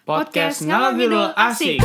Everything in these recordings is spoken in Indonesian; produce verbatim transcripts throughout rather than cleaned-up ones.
Podcast Ngalor Ngidul Asik.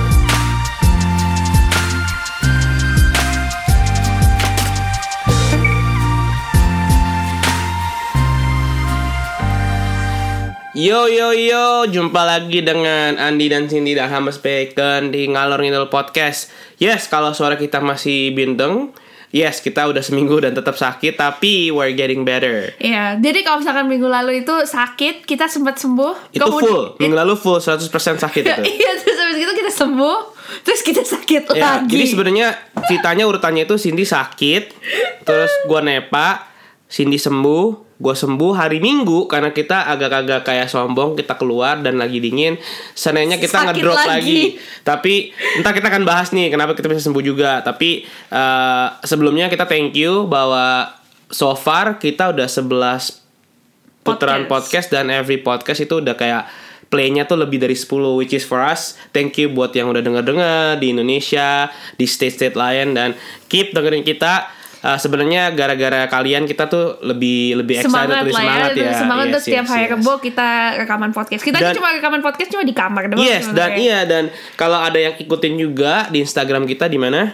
Yo yo yo, jumpa lagi dengan Andi dan Cindy dan Hamas Bacon di Ngalor Ngidul Podcast. Yes, kalau suara kita masih bindeng, yes, kita udah seminggu dan tetap sakit, tapi we're getting better. Iya, jadi kalau misalkan minggu lalu itu sakit, kita sempat sembuh. Itu kemudian, full, minggu lalu full seratus persen sakit itu. Iya, terus habis itu kita sembuh, terus kita sakit Ya, lagi. jadi sebenarnya ceritanya urutannya itu Cindy sakit, terus gua nepa, Cindy sembuh, gua sembuh hari Minggu karena kita agak-agak kayak sombong, kita keluar dan lagi dingin. Seninnya kita Sakit ngedrop lagi. lagi. Tapi entar kita akan bahas nih kenapa kita bisa sembuh juga. Tapi uh, sebelumnya kita thank you bahwa so far kita udah sebelas putaran podcast. podcast dan every podcast itu udah kayak play-nya tuh lebih dari sepuluh, which is for us. Thank you buat yang udah denger-denger di Indonesia, di state-state lain, dan keep dengerin kita. Uh, sebenarnya gara-gara kalian kita tuh lebih lebih excited, Semangat lebih lah semangat ya, ya. semangat Yes, tuh setiap yes, hari yes. Rebo kita rekaman podcast. Kita Dan- ini cuma rekaman podcast cuma di kamar doang. Yes, dan sebenarnya. iya, dan kalau ada yang ikutin juga di Instagram kita di mana?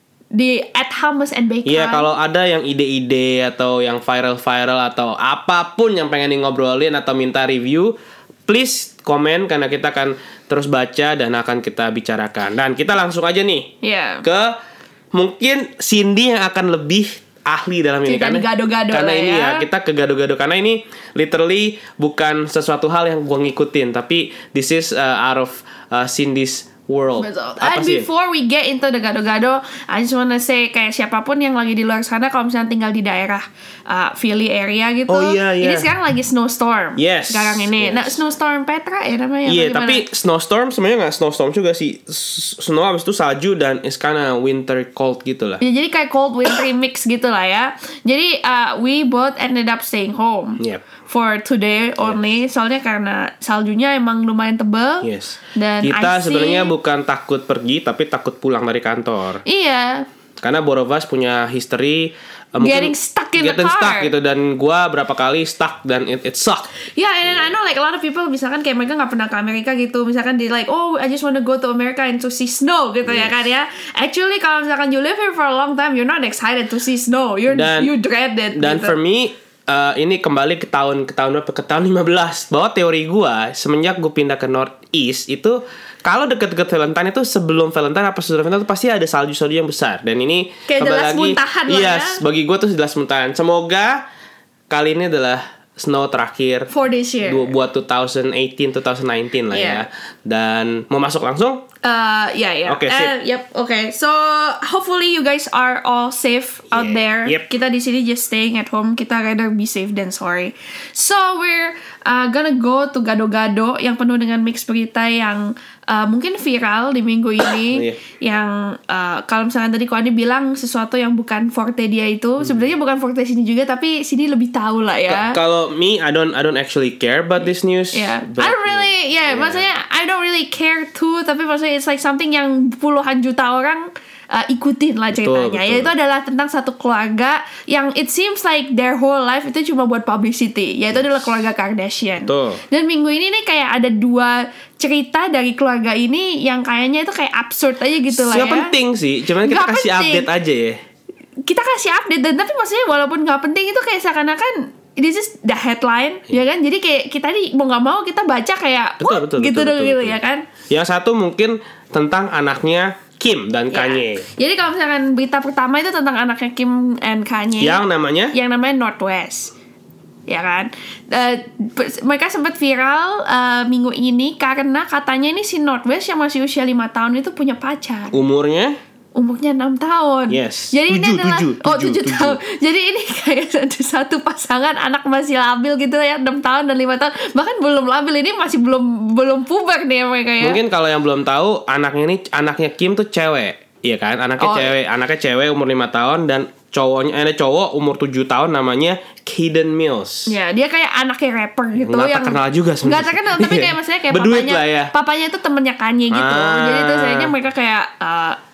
Di at Hamas and Bacon. Iya, kalau ada yang ide-ide atau yang viral-viral atau apapun yang pengen ngobrolin atau minta review, please komen karena kita akan terus baca dan akan kita bicarakan. Dan kita langsung aja nih Iya. ke mungkin Cindy yang akan lebih ahli dalam ini Kita karena digado-gado karena lah ini ya. ya kita ke gado-gado karena ini literally bukan sesuatu hal yang gua ngikutin, tapi this is uh, out of uh, Cindy's world. Betul. Apa And sih? before we get into the gado-gado, I just wanna say kayak siapapun yang lagi di luar sana, kalau misalnya tinggal di daerah uh, Philly area gitu, Oh, iya, iya. ini sekarang lagi snowstorm. Yes, Sekarang ini, yes. nah snowstorm Petra ya namanya. Iya, apa gimana? tapi snowstorm sebenarnya nggak snowstorm juga sih. S- Snow abis itu salju dan it's kinda winter cold gitu lah. Ya, jadi kayak cold wintry mix gitu lah ya. Jadi uh, we both ended up staying home Yep. for today only. Soalnya karena saljunya emang lumayan tebel. Yes. Dan Kita icy. sebenarnya bukan takut pergi tapi takut pulang dari kantor. Iya. Karena both of us punya history uh, Getting stuck in the getting car. stuck gitu, dan gua berapa kali stuck dan it, it suck. Yeah, and then I know like a lot of people misalkan kayak mereka nggak pernah ke Amerika gitu, misalkan they like, oh I just want to go to America and to see snow gitu ya Yes. kan ya. Actually kalau misalkan you live here for a long time, you're not excited to see snow, you're Dan- you dread it. Dan gitu. for me uh, ini kembali ke tahun ke tahun berapa? Ke tahun lima belas. Bahwa teori gua semenjak gua pindah ke Northeast itu kalau deket-deket Valentine itu sebelum Valentine apa sesudah Valentine itu pasti ada salju-salju yang besar. Dan ini Kayak kembali jelas lagi, muntahan lah yes, ya. bagi gua tuh jelas muntahan. Semoga kali ini adalah snow terakhir for this year. du- buat dua ribu delapan belas dua ribu sembilan belas lah Yeah. ya. Dan mau masuk langsung? Uh, yeah, yeah. Oke, sip. Uh, yep. Okay. So hopefully you guys are all safe out Yeah, there. yep. Kita di sini just staying at home. Kita rather be safe than sorry. So we're uh, gonna go to gado-gado yang penuh dengan mix berita yang uh, mungkin viral di minggu ini. Iya. Yang uh, kalau misalnya tadi Ko Andi bilang sesuatu yang bukan forte dia itu, sebenarnya bukan forte sini juga, tapi sini lebih tahu lah ya. Ka- Kalau me, I don't I don't actually care about this news. Yeah, but- I don't really, yeah, Yeah. maksudnya I don't really care too, tapi maksudnya it's like something yang puluhan juta orang uh, ikutin lah ceritanya. betul. Yaitu adalah tentang satu keluarga yang it seems like their whole life itu cuma buat publicity, yaitu adalah keluarga Kardashian. Betul. Dan minggu ini nih kayak ada dua cerita dari keluarga ini yang kayaknya itu kayak absurd aja gitu lah Nggak ya. penting sih, cuman kita Nggak kasih penting. update aja ya. Kita kasih update, dan tapi maksudnya walaupun nggak penting itu kayak seakan-akan this is the headline, ya kan? Jadi kayak kita nih mau nggak mau kita baca kayak Betul, wah, betul, gitu betul, dong betul, gitu betul. ya kan? Yang satu mungkin tentang anaknya Kim dan Ya. Kanye. Jadi kalau misalkan berita pertama itu tentang anaknya Kim and Kanye, Yang namanya? yang namanya Northwest, ya kan? Uh, mereka sempat viral uh, minggu ini karena katanya ini si Northwest yang masih usia lima tahun itu punya pacar. Umurnya? Umurnya enam tahun. Yes. Jadi ini Tujuh, adalah tujuh, oh tujuh, tujuh tujuh. tahun. Jadi ini kayak satu satu pasangan anak masih labil gitu ya, enam tahun dan lima tahun. Bahkan belum labil, ini masih belum belum puber nih mereka ya. Mungkin kalau yang belum tahu, anaknya ini anaknya Kim tuh cewek. Iya kan? Anaknya Oh. cewek, anaknya cewek umur lima tahun dan cowoknya ada cowok umur tujuh tahun namanya Kaden Mills. Ya, dia kayak anaknya rapper gitu Nggak yang terkenal juga sebenarnya. Nggak terkenal, tapi kayak maksudnya kayak Berduit papanya lah ya. papanya itu temennya Kanye gitu. Ah. Jadi itu sayangnya mereka kayak uh,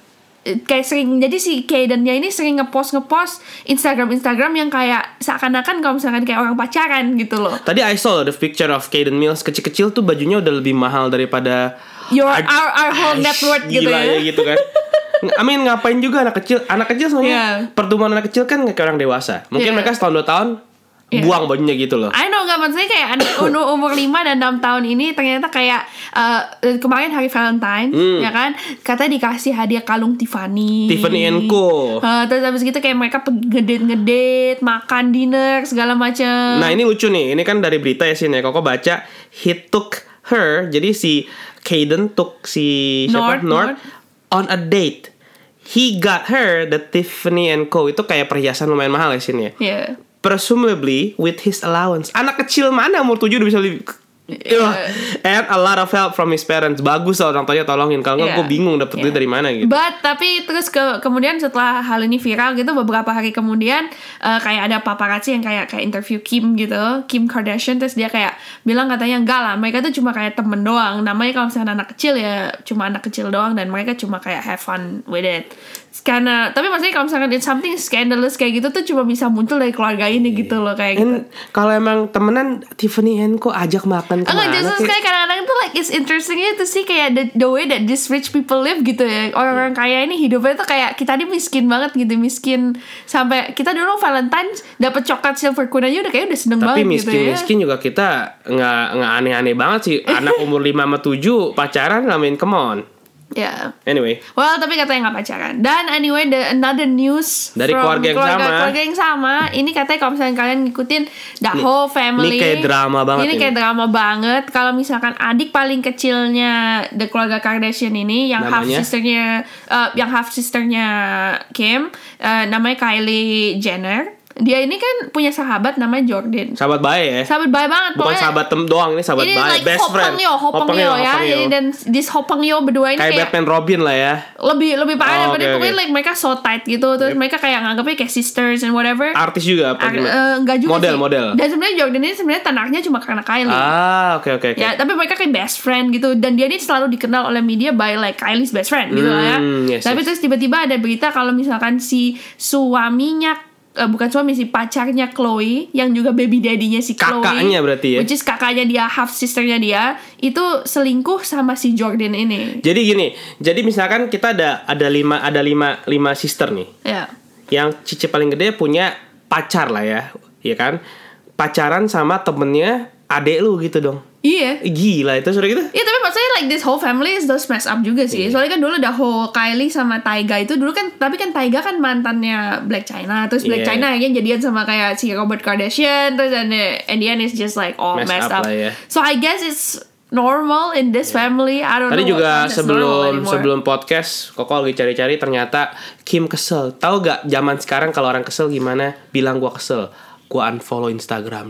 kayak sering, jadi si Caden-nya ini sering ngepost ngepost Instagram Instagram yang kayak seakan-akan kalau misalkan kayak orang pacaran gitu loh. Tadi I saw the picture of Caden Mills kecil-kecil tuh bajunya udah lebih mahal daripada Your our, our whole net worth gitu gila ya. ya gitu kan. I mean ngapain juga anak kecil, anak kecil sebenarnya Yeah. pertumbuhan anak kecil kan kayak orang dewasa. Mungkin Yeah. mereka setahun dua tahun Yeah. buang bajunya gitu loh. I know, gak maksudnya kayak anak umur lima dan enam tahun ini ternyata kayak uh, kemarin hari Valentine Hmm. ya kan, katanya dikasih hadiah kalung Tiffany Tiffany and Co. Uh, terus habis gitu kayak mereka ngedate-ngedate, makan dinner segala macam. Nah ini lucu nih, ini kan dari berita ya sih ya. Koko baca he took her, jadi si Caden took si siapa North, North North. on a date. He got her the Tiffany and Co. Itu kayak perhiasan lumayan mahal ya sini ya. Yeah. Presumably with his allowance. Anak kecil mana umur tujuh udah bisa beli. Yeah. And a lot of help from his parents. Bagus lah orang tuanya tolongin. Kalau nggak Yeah. gue bingung dapet duit Yeah. dari mana gitu. But tapi terus ke kemudian setelah hal ini viral gitu, beberapa hari kemudian uh, kayak ada paparazzi yang kayak kayak interview Kim gitu, Kim Kardashian, terus dia kayak bilang katanya enggak lah, mereka tuh cuma kayak temen doang. Namanya kalau misalnya anak kecil ya cuma anak kecil doang dan mereka cuma kayak have fun with it. Karena tapi maksudnya kalau misalkan it's something scandalous kayak gitu tuh cuma bisa muncul dari keluarga ini gitu loh kayak gitu. And kalau emang temenan Tiffany and Co ajak makan kemana Enggak, justru kayak- kayak kadang-kadang tuh like it's interesting itu sih kayak the, the way that these rich people live gitu ya. Orang-orang kaya ini hidupnya tuh kayak kita ini miskin banget gitu, miskin sampai kita dulu Valentine dapat coklat silver queen aja udah kayak udah seneng Tapi banget gitu ya. miskin-miskin juga kita nggak nggak aneh-aneh banget sih. Anak umur lima sama tujuh pacaran ngamen, come on. Ya. Anyway, Well, tapi katanya nggak pacaran. Dan anyway, the another news Dari from keluarga yang keluarga, sama. keluarga yang sama. Ini katanya kalau misalnya kalian ngikutin the Ini- whole family. ini kayak drama banget Ini ini. kayak drama banget. Kalau misalkan adik paling kecilnya the keluarga Kardashian ini, yang half Namanya? sisternya, uh, yang half sisternya Kim, uh, namanya Kylie Jenner. Dia ini kan punya sahabat namanya Jordan. sahabat baik ya. Sahabat baik banget. Bukan pokoknya- sahabat tem doang, ini sahabat ini baik, like best friend. Hopengyo, Hopengyo Hopengyo, ya. Hopengyo. Dan this Hopengyo berdua ini Kayak kayak Batman Robin lah ya. lebih lebih parah Oh, daripada oke, pokoknya oke. like mereka so tight gitu, terus mereka kayak nganggapnya kayak sisters and whatever. Artis juga apa Ar- gimana? eh, enggak juga model sih. model. Dan sebenarnya Jordan ini sebenarnya tanahnya cuma karena Kylie. Ah, oke oke oke. Ya, tapi mereka kayak best friend gitu, dan dia ini selalu dikenal oleh media by like Kylie's best friend gitu lah ya. Hmm, yes, Tapi yes. terus tiba-tiba ada berita kalau misalkan si suaminya eh, bukan suami, si pacarnya Chloe yang juga baby daddy-nya si Chloe. Kakaknya berarti ya? Which is kakaknya dia, half sisternya dia, itu selingkuh sama si Jordan ini. Jadi gini, jadi misalkan kita ada ada lima ada lima lima sister nih. Ya. Yang cici paling gede punya pacar lah ya, ya kan? Pacaran sama temennya adek lu gitu dong. Iya. Gila itu sudah gitu. Iya, tapi maksudnya like this whole family is those messed up juga sih. Iya. Soalnya kan dulu the whole Kylie sama Tyga itu dulu kan, tapi kan Tyga kan mantannya Black China, terus Black Iya. China akhirnya jadian sama kayak si Robert Kardashian, terus and the, and the end is just like all Messed messed up up. lah ya. So I guess it's normal in this family. I don't Tadi know. juga what is normal sebelum anymore. sebelum podcast Koko lagi cari-cari ternyata Kim kesel. Tahu gak zaman sekarang kalau orang kesel gimana? Bilang gua kesel. Gua unfollow Instagram.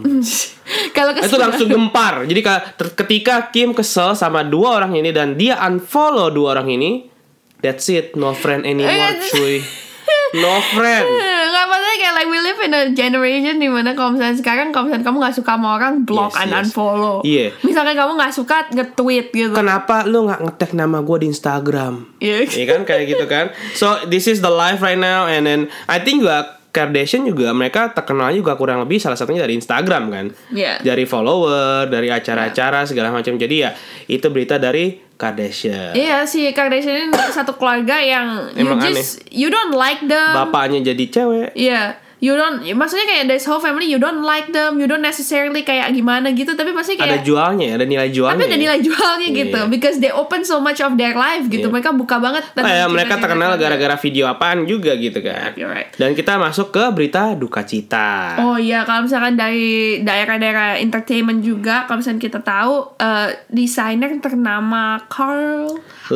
Kalau Itu langsung gempar. Jadi ka- ter- ketika Kim kesel sama dua orang ini dan dia unfollow dua orang ini, that's it, no friend anymore, cuy. No friend. Gak maksudnya kayak like we live in a generation dimana kalau misalnya sekarang kalau misalnya kamu gak suka sama orang, block Yes, and yes. unfollow. Iya. Misalkan kamu gak suka, nge-tweet gitu. Kenapa lu nggak nge-tag nama gua di Instagram? Iya. Iya kan kayak gitu kan. So this is the life right now, and then I think juga Kardashian juga mereka terkenal juga kurang lebih salah satunya dari Instagram kan. Iya. Dari follower, dari acara-acara segala macam. Jadi ya itu berita dari Kardashian. Iya, si Kardashian ini satu keluarga yang Emang you just you don't like them. Bapaknya jadi cewek. Iya. You don't, maksudnya kayak this whole family you don't like them, you don't necessarily kayak gimana gitu, tapi pasti Ada kayak jualnya ya, ada nilai jualnya. tapi ada ya. nilai jualnya Iya. gitu, because they open so much of their life gitu. Iya. Mereka buka banget Oh ya, tentang mereka cerita-cerita terkenal keluarga. gara-gara video apaan juga gitu kan. Yep, you're right. Dan kita masuk ke berita duka cita. Oh iya, kalau misalkan dari daerah-daerah entertainment juga, kalau misalkan kita tahu uh, desainer ternama Karl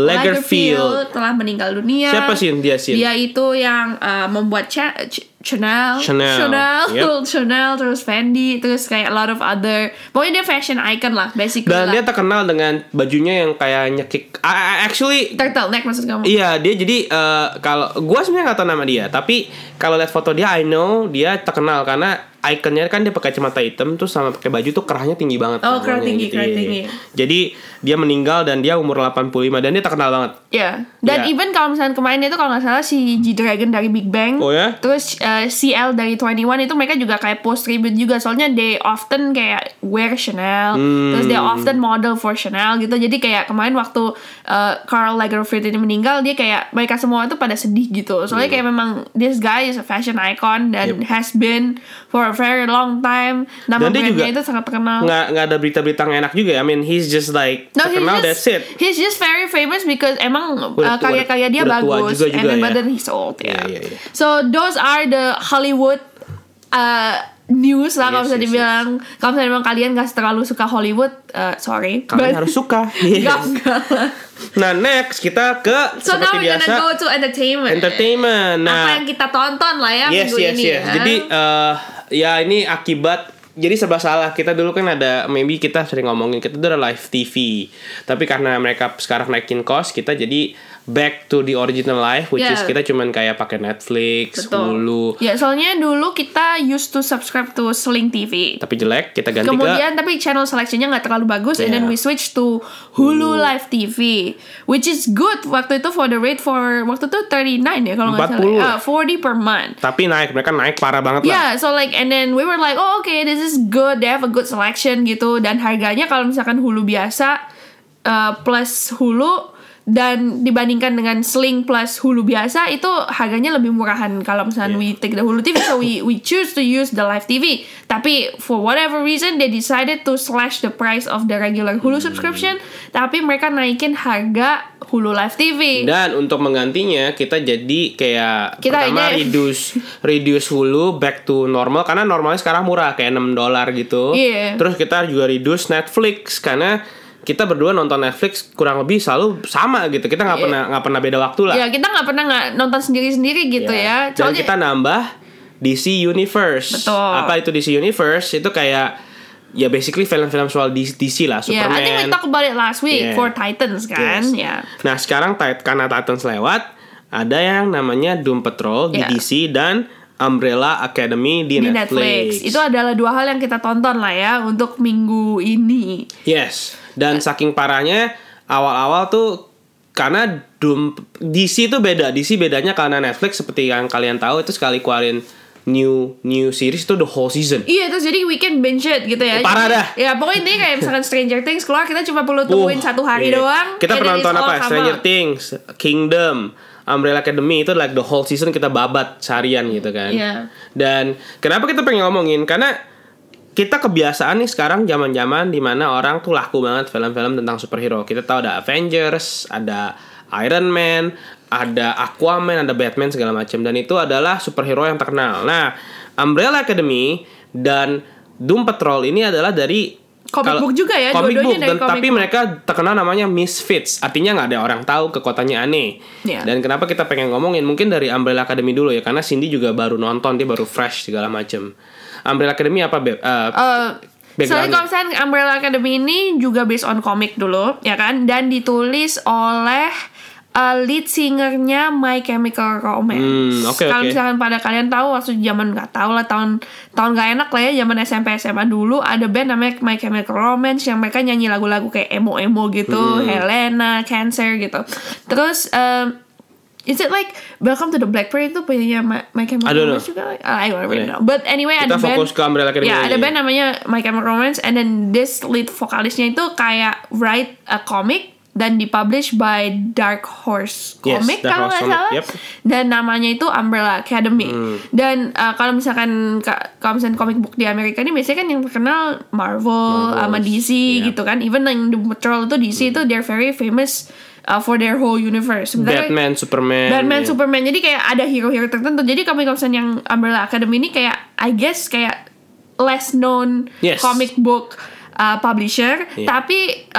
Lagerfeld telah meninggal dunia. Siapa sih dia sih? Dia itu yang uh, membuat Cha- Ch- Chanel, Chanel, Chanel, yep. Chanel, terus Fendi, terus kayak a lot of other, pokoknya dia fashion icon lah, basically Dan lah. dia terkenal dengan bajunya yang kayak nyekik. I- I- Actually, Turtleneck maksud kamu? iya dia jadi eh, kalau gue sebenarnya nggak tahu nama dia, tapi kalau lihat foto dia, I know dia terkenal karena ikonnya kan dia pakai kacamata hitam terus sama pakai baju tuh kerahnya tinggi banget. Oh, kerah namanya tinggi, gitu, kerah iya. tinggi. Jadi dia meninggal dan dia umur delapan puluh lima dan dia terkenal banget. Ya, dan Ya. even kalau misalnya kemarin itu kalau nggak salah si G-Dragon dari Big Bang, Oh ya? terus uh, C L dari twenty one itu mereka juga kayak post tribute juga, soalnya they often kayak wear Chanel, Hmm. terus they often model for Chanel gitu. Jadi kayak kemarin waktu uh, Karl Lagerfeld ini meninggal, dia kayak mereka semua itu pada sedih gitu. Soalnya kayak memang this guy is a fashion icon dan Yep. has been for a very long time. Nama Dan dia juga brandnya itu sangat terkenal. nggak nggak ada berita-berita nggak enak juga. I mean he's just like No, he's terkenal, just, that's it. he's just very famous because emang Udah uh, tua- karya-karya dia udah tua bagus, juga juga and then ya. but then he's old, yeah. Iya, iya, iya. So those are the Hollywood uh, news lah, kalau Yes, bisa yes, dibilang. Kalau misalnya memang kalian gak terlalu suka Hollywood, uh, sorry. Kalian But- harus suka. Enggak, Yes. enggak lah. Nah next kita ke So now seperti we're biasa gonna go to entertainment. entertainment. Apa Nah yang kita tonton lah ya yes minggu yes ini yes. ya. Jadi eh, ya ini akibat jadi serba salah. Kita dulu kan ada, maybe kita sering ngomongin kita tuh ada live T V. Tapi karena mereka sekarang naikin cost, kita jadi back to the original life, which Yeah. is kita cuman kayak pakai Netflix, Betul. Hulu. Ya, soalnya dulu kita used to subscribe to Sling T V. Tapi jelek, kita ganti Kemudian tapi channel seleksinya nggak terlalu bagus, and then Yeah. we switch to Hulu Live T V, which is good waktu itu for the rate for waktu itu thirty-nine ya kalau nggak empat puluh. salah, uh, forty per month. ke tapi naik, mereka naik parah banget lah. Yeah, so like and then we were like, oh okay, this is good, they have a good selection gitu, dan harganya kalau misalkan Hulu biasa uh, plus Hulu dan dibandingkan dengan Sling plus Hulu biasa itu harganya lebih murahan kalau misalnya Yeah. we take the Hulu T V, so we we choose to use the live T V. Tapi for whatever reason they decided to slash the price of the regular Hulu Hmm. subscription, tapi mereka naikin harga Hulu Live T V. Dan untuk menggantinya kita jadi kayak Kita pertama aja- reduce reduce Hulu back to normal karena normalnya sekarang murah kayak enam dolar gitu. Iya. Terus kita juga reduce Netflix karena kita berdua nonton Netflix kurang lebih selalu sama gitu. Kita nggak Iya. pernah nggak pernah beda waktu lah. Ya kita nggak pernah nggak nonton sendiri-sendiri gitu ya. Dan Soalnya- kita nambah D C Universe. Betul. Apa itu D C Universe? Itu kayak ya basically film-film soal D C lah, Yeah, Superman. I think we talked about it last week Yeah. for Titans kan, Yes. ya. Nah sekarang tit- karena Titans lewat, ada yang namanya Doom Patrol di Yeah. D C dan Umbrella Academy di, Di Netflix. Netflix. Itu adalah dua hal yang kita tonton lah ya untuk minggu ini. Yes. Dan saking parahnya awal-awal tuh karena Doom D C itu beda. D C bedanya karena Netflix seperti yang kalian tahu itu sekali keluarin new new series itu the whole season. Iya, terus jadi weekend binge it gitu ya. Parah Jadi- dah. Ya pokoknya ini kayak misalkan Stranger Things keluar, kita cuma perlu tungguin Uh, satu hari iya. doang. Kita and pernah then it's nonton all apa? come Stranger out. Things, Kingdom, Umbrella Academy itu like the whole season kita babat seharian gitu kan. Iya. Dan kenapa kita pengen ngomongin? Karena kita kebiasaan nih sekarang zaman-zaman dimana orang tuh laku banget film-film tentang superhero. Kita tahu ada Avengers, ada Iron Man, ada Aquaman, ada Batman segala macam. Dan itu adalah superhero yang terkenal. Nah, Umbrella Academy dan Doom Patrol ini adalah dari Comic kalau- book juga ya, comic dua-duanya book, dari dan comic tapi book. mereka terkenal namanya Misfits, artinya nggak ada orang tahu kekuatannya aneh. Iya. Dan kenapa kita pengen ngomongin mungkin dari Umbrella Academy dulu ya, karena Cindy juga baru nonton, dia baru fresh segala macem. Umbrella Academy apa Beb? Uh, Uh, Soalnya backgroundnya. kalau misalnya Umbrella Academy ini juga based on comic dulu, ya kan? Dan ditulis oleh uh, lead singernya My Chemical Romance. Hmm, oke, Kalau oke. misalkan pada kalian tahu waktu zaman nggak tahu lah tahun tahun gak enak lah ya, zaman S M P S M A dulu ada band namanya My Chemical Romance yang mereka nyanyi lagu-lagu kayak emo-emo gitu, Hmm. Helena, Cancer gitu. Terus um, is it like Welcome to the Black Parade itu punya My, My Chemical I don't know. Romance juga? I don't really Okay. know. But anyway, Kita ada band. fokus ke Umbrella Academy Ya, aja ada ya. band namanya My Chemical Romance, and then this lead vokalisnya itu kayak write a comic dan dipublish by Dark Horse Yes, Comic Dark kalau Horse nggak Comic, salah. yep. Dan namanya itu Umbrella Academy. Hmm. Dan uh, kalau misalkan ka- kalau misalkan comic book di Amerika ini biasanya kan yang terkenal Marvel sama D C Yep. gitu kan. Even yang The Patrol itu D C itu they're very famous uh, for their whole universe. Sebenarnya Batman, Superman. Batman, ya. Superman. Jadi kayak ada hero-hero tertentu. Jadi comic misalnya yang Umbrella Academy ini kayak I guess kayak less known Yes. comic book uh, publisher, Iya. tapi uh,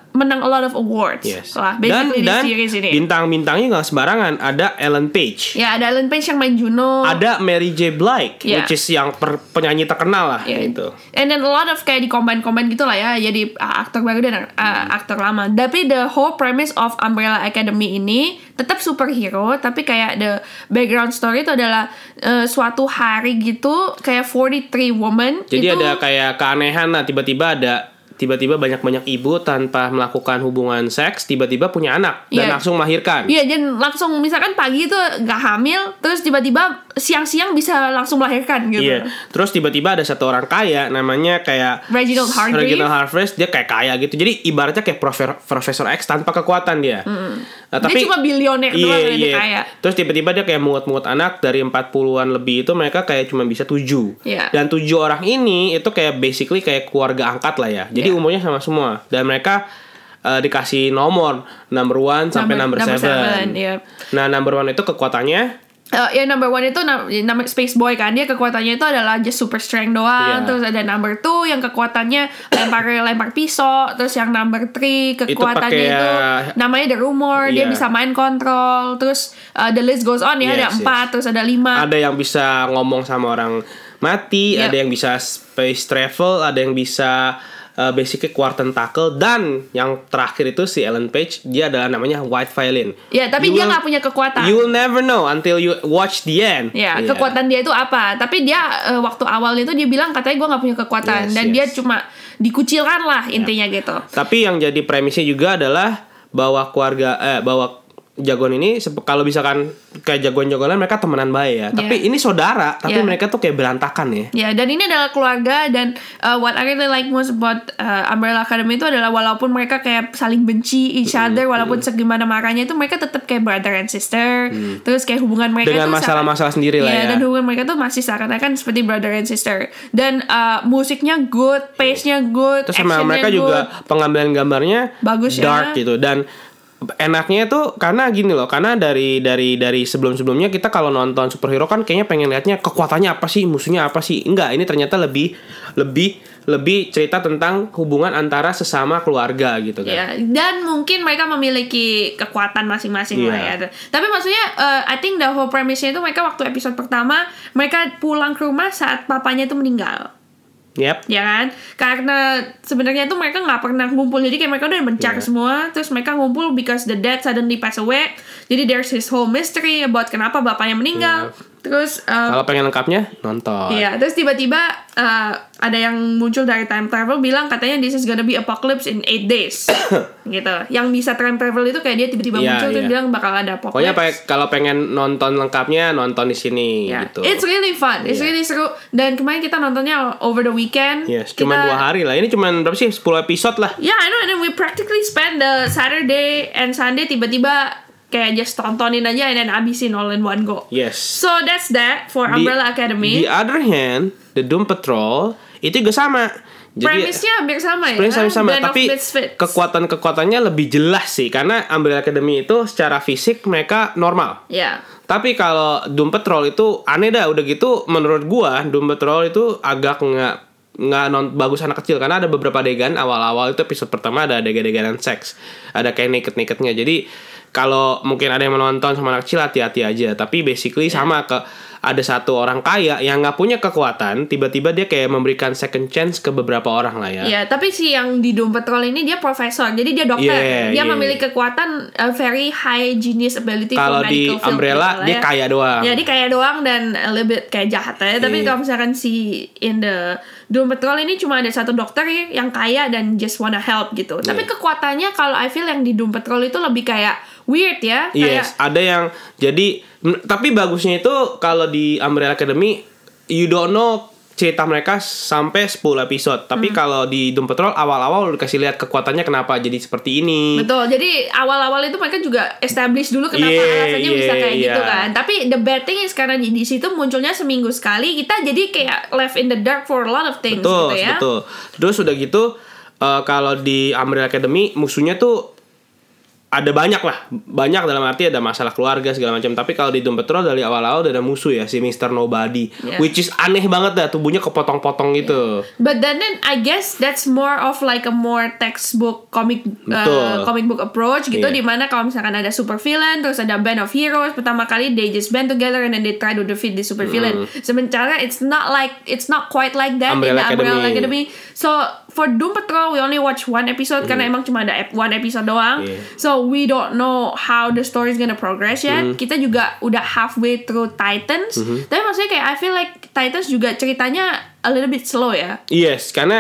menang a lot of awards Yes. lah. Dan, Basically dan di series ini. bintang-bintangnya nggak sembarangan. Ada Ellen Page. Ya ada Ellen Page yang main Juno. Ada Mary J. Blige, Yeah. which is yang per, penyanyi terkenal lah Yeah. gitu. And then a lot of kayak di combine-combine gitu lah ya. Jadi uh, aktor baru dan uh, aktor lama. Tapi the whole premise of Umbrella Academy ini tetap superhero, tapi kayak the background story itu adalah uh, suatu hari gitu kayak forty-three woman. Jadi itu, ada kayak keanehan lah, tiba-tiba ada tiba-tiba banyak-banyak ibu tanpa melakukan hubungan seks tiba-tiba punya anak dan Yeah. langsung melahirkan. Iya, dan langsung misalkan pagi itu nggak hamil, terus tiba-tiba siang-siang bisa langsung melahirkan gitu. Iya. Terus tiba-tiba ada satu orang kaya namanya kayak Reginald Hargrave. Reginald Hargrave, dia kayak kaya gitu. Jadi ibaratnya kayak Profe- Profesor X tanpa kekuatan dia. Nah, tapi Dia cuma bilioner iya, doang yang dia iya. kaya. Terus tiba-tiba dia kayak mungut-mungut anak dari empat puluhan lebih itu mereka kayak cuma bisa tujuh. Iya. Dan tujuh orang ini itu kayak basically kayak keluarga angkat lah ya. Jadi Iya. umurnya sama semua dan mereka uh, dikasih nomor number one sampai number, Number- number seven. seven, iya. Nah, number one itu kekuatannya Uh, ya number one itu nam- nama Space Boy kan, dia kekuatannya itu adalah just super strength doang. Iya. Terus ada number two yang kekuatannya lempar lempar pisau. Terus yang number three kekuatannya pakai, itu, uh, namanya The Rumor, dia iya. bisa main kontrol. Terus uh, the list goes on ya, ada Yes, empat, yes. terus ada lima. ada yang bisa ngomong sama orang mati, Yep. ada yang bisa space travel, ada yang bisa uh, basically keluar tentakel, dan yang terakhir itu si Ellen Page, dia adalah namanya White Violin. Ya, tapi You dia will- nggak punya kekuatan. You will never know until you watch the end. Ya, Iya. kekuatan dia itu apa? Tapi dia uh, waktu awal itu dia bilang katanya gue nggak punya kekuatan, Yes, dan yes. dia cuma dikucilkan lah intinya gitu. Tapi yang jadi premisnya juga adalah bahwa keluarga eh bahwa jagoan ini sep- kalau misalkan kayak jagoan-jagoan mereka temenan baik ya. Tapi ini saudara, tapi Yeah. mereka tuh kayak berantakan ya. Ya, dan ini adalah keluarga, dan uh, what I really like most about uh, Umbrella Academy itu adalah walaupun mereka kayak saling benci each other, walaupun segimana marahnya itu mereka tetap kayak brother and sister. Terus kayak hubungan mereka Dengan tuh masalah-masalah seakan- sendiri lah Iya, ya. dan hubungan mereka tuh masih seakan-akan seperti brother and sister. Dan uh, musiknya good, pace-nya good, Terus sama actionnya mereka good. juga pengambilan gambarnya Bagus ya. dark gitu, dan enaknya tuh karena gini loh, karena dari dari dari sebelum-sebelumnya kita kalau nonton superhero kan kayaknya pengen lihatnya kekuatannya apa sih, musuhnya apa sih. Enggak, ini ternyata lebih lebih lebih cerita tentang hubungan antara sesama keluarga gitu kan. Ya, dan mungkin mereka memiliki kekuatan masing-masing lah Iya. ya. Tapi maksudnya, uh, I think the whole premise-nya itu mereka waktu episode pertama mereka pulang ke rumah saat papanya itu meninggal. Yep. Ya kan? Karena sebenarnya tuh mereka nggak pernah ngumpul, jadi kayak mereka udah mencar Yeah. semua, terus mereka ngumpul because the dad suddenly pass away. Jadi there's his whole mystery about kenapa bapaknya meninggal. Terus uh, Kalau pengen lengkapnya nonton. iya, terus tiba-tiba uh, ada yang muncul dari time travel bilang katanya this is gonna be apocalypse in eight days. Gitu. Yang bisa time travel itu kayak dia tiba-tiba Iya, muncul terus iya. bilang bakal ada Pokoknya apocalypse. pe- kalau pengen nonton lengkapnya nonton di sini Ya. gitu. It's really fun. It's Iya. really seru. Dan kemarin kita nontonnya over the weekend. Yes, cuma Kita- dua hari lah. Ini cuma berapa sih? sepuluh episode lah. Yeah, I know. And then we practically spend the Saturday and Sunday tiba-tiba kayak just tontonin aja and then abisin all in one go. Yes. So that's that for Di- Umbrella Academy. The other hand, The Doom Patrol itu juga sama. Premise-nya hampir sama ya. Premise sama, Blend of tapi misfits. kekuatan-kekuatannya lebih jelas sih karena Umbrella Academy itu secara fisik mereka normal. Ya. Tapi kalau Doom Patrol itu aneh dah, udah gitu menurut gua Doom Patrol itu agak nggak nggak non bagus anak kecil karena ada beberapa adegan awal-awal itu episode pertama ada adegan-adegan seks, ada kayak naked-nakednya. Jadi kalau mungkin ada yang menonton sama anak kecil hati-hati aja. Tapi basically sama ke ada satu orang kaya yang nggak punya kekuatan, tiba-tiba dia kayak memberikan second chance ke beberapa orang lah ya. Ya, tapi si yang di Doom Patrol ini dia profesor, jadi dia dokter. Yeah, dia yeah. memiliki kekuatan uh, very high genius ability Kalau for di medical field. Umbrella gitu lah dia ya. kaya doang. Ya, dia kaya doang dan a little bit kayak jahat ya. Tapi Iya. kalau misalkan si in the Doom Patrol ini cuma ada satu dokter yang kaya dan just wanna help gitu. Tapi Iya. kekuatannya kalau I feel yang di Doom Patrol itu lebih kayak weird ya. Kayak Yes, ada yang jadi m- tapi bagusnya itu kalau di Umbrella Academy you don't know cerita mereka sampai sepuluh episode. Tapi kalau di Doom Patrol awal-awal udah dikasih lihat kekuatannya kenapa jadi seperti ini. betul. Jadi awal-awal itu mereka juga establish dulu kenapa Yeah, alasannya bisa yeah, kayak gitu yeah. kan. Tapi the bad thing is karena di, di situ munculnya seminggu sekali, kita jadi kayak left in the dark for a lot of things Betul, gitu ya. betul. Terus udah gitu eh, kalau di Umbrella Academy musuhnya tuh ada banyak lah, banyak dalam arti ada masalah keluarga segala macam. Tapi kalau di Doom Patrol dari awal-awal udah ada musuh ya, si mister Nobody, yeah. which is aneh banget dah, tubuhnya kepotong-potong gitu. Yeah. But then, then I guess that's more of like a more textbook comic uh, comic book approach gitu, yeah. Dimana kalau misalkan ada super villain, terus ada band of heroes, pertama kali they just band together and then they try to defeat the super villain. Mm. Sementara it's not like it's not quite like that Umbrella in the Umbrella Academy. Academy. So for Doom Patrol we only watch one episode mm. karena emang cuma ada one episode doang. Yeah. So we don't know how the story is gonna progress yet. Mm. Kita juga udah halfway through Titans. Mm-hmm. Tapi maksudnya kayak I feel like Titans juga ceritanya a little bit slow ya. Yes, karena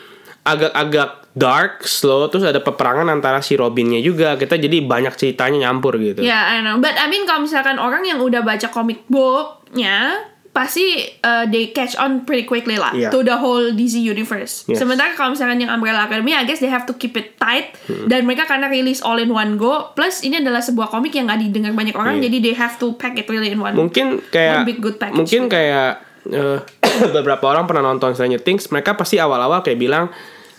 agak-agak dark, slow, terus ada peperangan antara si Robinnya juga. Kita jadi banyak ceritanya nyampur gitu. Yeah, I know. But I mean kalau misalkan orang yang udah baca comic booknya pasti uh, they catch on pretty quickly lah, yeah. to the whole D C universe. Yes. Sementara kalau misalkan yang Umbrella Academy, I guess they have to keep it tight. Hmm. Dan mereka karena release all in one go. Plus ini adalah sebuah komik yang gak didengar banyak orang, yeah. jadi they have to pack it really in one. Mungkin kayak, one big good package. Mungkin kayak uh, beberapa orang pernah nonton Stranger Things, mereka pasti awal-awal kayak bilang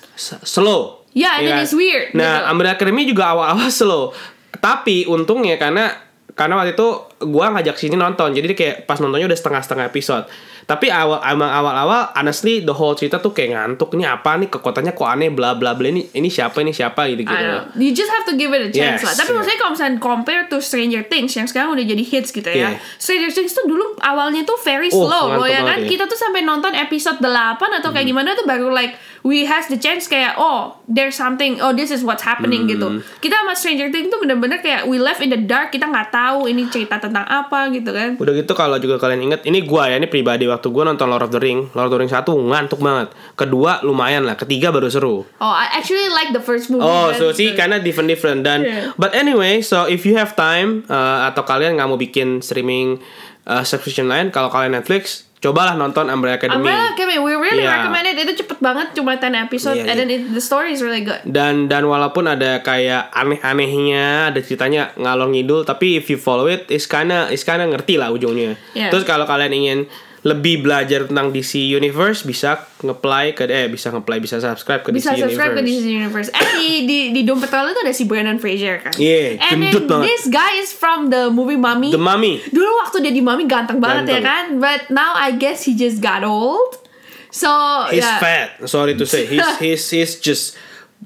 slow. Yeah, and ya. Then it's weird. Nah, gitu. Umbrella Academy juga awal-awal slow. Tapi untungnya karena Karena waktu itu gue ngajak sini nonton, jadi kayak pas nontonnya udah setengah-setengah episode. Tapi awal emang awal-awal, honestly the whole cerita tuh kayak ngantuk. Ini apa nih, kekuatannya kok aneh, bla bla bla. Ini ini siapa ini siapa gitu gitu. You just have to give it a chance yes, lah. Tapi yeah. maksudnya kalau misalnya compare to Stranger Things yang sekarang udah jadi hits gitu ya. Yeah. Stranger Things tuh dulu awalnya tuh very slow oh, loh ya kan. Ya. Kita tuh sampai nonton episode delapan atau kayak hmm. gimana tuh baru like we has the chance kayak oh there's something, oh this is what's happening hmm. gitu. Kita sama Stranger Things tuh bener-bener kayak we left in the dark, kita nggak tahu ini cerita tentang apa gitu kan. Udah gitu kalau juga kalian inget, ini gue ya, ini pribadi waktu gue nonton Lord of the Ring, Lord of the Ring satu ngantuk banget, kedua lumayan lah, ketiga baru seru. Oh I actually like the first movie. Oh so sih karena different different dan yeah. But anyway, so if you have time uh, atau kalian nggak mau bikin streaming uh, subscription lain, kalau kalian Netflix cobalah nonton Umbrella Academy. Umbrella Academy, we really yeah. recommend it. Itu cepet banget, cuma ten episode, yeah, and yeah. then it, the story is really good. Dan dan walaupun ada kayak aneh-anehnya, ada ceritanya ngalor ngidul, tapi if you follow it, is kinda is kinda ngerti lah ujungnya. Yeah. Terus kalau kalian ingin lebih belajar tentang D C Universe, bisa nge-play ke eh bisa nge-play bisa subscribe ke bisa D C subscribe Universe. ke D C Universe. Eh di di di Doom Patrol itu ada si Brendan Fraser kan. Iya, yeah, gendut banget. This guy is from the movie Mummy. The Mummy. Dulu waktu dia di Mummy ganteng banget ganteng. Ya kan, but now I guess he just got old. So he's yeah. fat. Sorry to say, he's he's he's just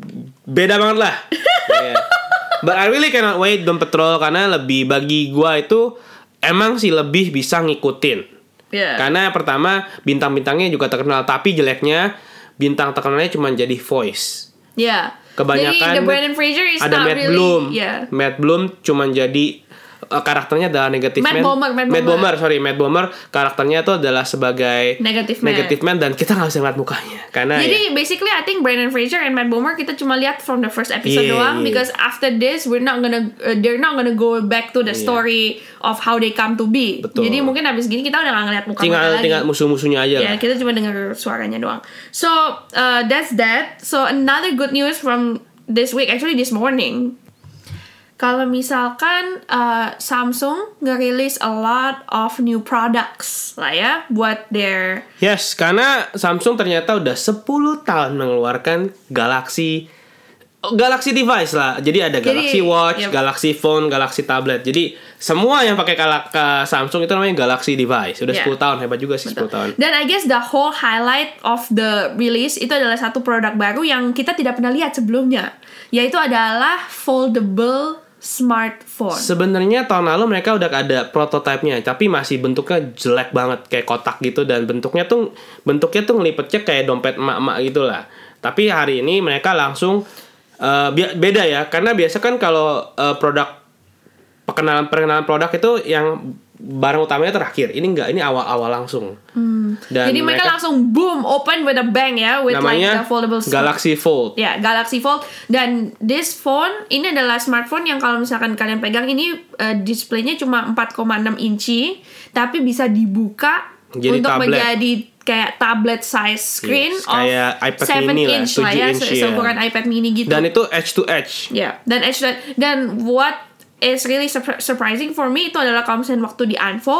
beda banget lah. Yeah. But I really cannot wait Doom Patrol karena lebih bagi gua itu emang sih lebih bisa ngikutin. Yeah. Karena pertama bintang-bintangnya juga terkenal, tapi jeleknya bintang terkenalnya cuma jadi voice. Ya. Yeah. Kebanyakan jadi, the Brendan Fraser is ada not Matt really, Bloom. Yeah. Matt Bloom cuma jadi uh, karakternya adalah negatif Matt man. Bomer, Matt, Matt Bomer. Bomer, sorry Matt Bomer karakternya itu adalah sebagai negatif man. Negative man dan kita nggak bisa ngeliat mukanya. Karena jadi ya, basically I think Brendan Fraser and Matt Bomer kita cuma lihat from the first episode yeah, doang yeah. because after this we're not gonna uh, they're not gonna go back to the story yeah. of how they come to be. Betul. Jadi mungkin abis gini kita udah nggak ngeliat muka tinggal, mereka lagi. Tinggal musuh-musuhnya aja. Ya yeah, kita cuma dengar suaranya doang. So uh, that's that. So another good news from this week, actually this morning. Kalau misalkan uh, Samsung nge-release a lot of new products lah ya buat their... Yes, karena Samsung ternyata udah sepuluh tahun mengeluarkan Galaxy Galaxy device lah. Jadi ada Galaxy Jadi, Watch, yep. Galaxy Phone, Galaxy Tablet. Jadi semua yang pakai kalak Samsung itu namanya Galaxy device. Udah yeah. sepuluh tahun, hebat juga sih. Betul. sepuluh tahun. Dan I guess the whole highlight of the release itu adalah satu produk baru yang kita tidak pernah lihat sebelumnya, yaitu adalah foldable smartphone. Sebenarnya tahun lalu mereka udah ada prototipenya, tapi masih bentuknya jelek banget, kayak kotak gitu, dan bentuknya tuh bentuknya tuh ngelipetnya kayak dompet emak-emak gitulah. Tapi hari ini mereka langsung uh, beda ya, karena biasa kan kalau uh, produk perkenalan perkenalan produk itu yang barang utamanya terakhir. Ini enggak, ini awal-awal langsung. Hmm. Dan jadi mereka, mereka langsung boom open with a bang ya, with like the foldable Galaxy Fold. Ya, yeah, Galaxy Fold. Dan this phone ini adalah smartphone yang kalau misalkan kalian pegang ini uh, displaynya cuma empat koma enam inci, tapi bisa dibuka jadi untuk tablet. Menjadi kayak tablet size screen yes, of kayak iPad seven mini inch lah, lah ya, inch seukuran ya. iPad mini gitu. Dan itu edge to edge. Ya, yeah. dan edge to edge. Dan what is really surprising for me itu adalah kalau misalnya waktu di unfold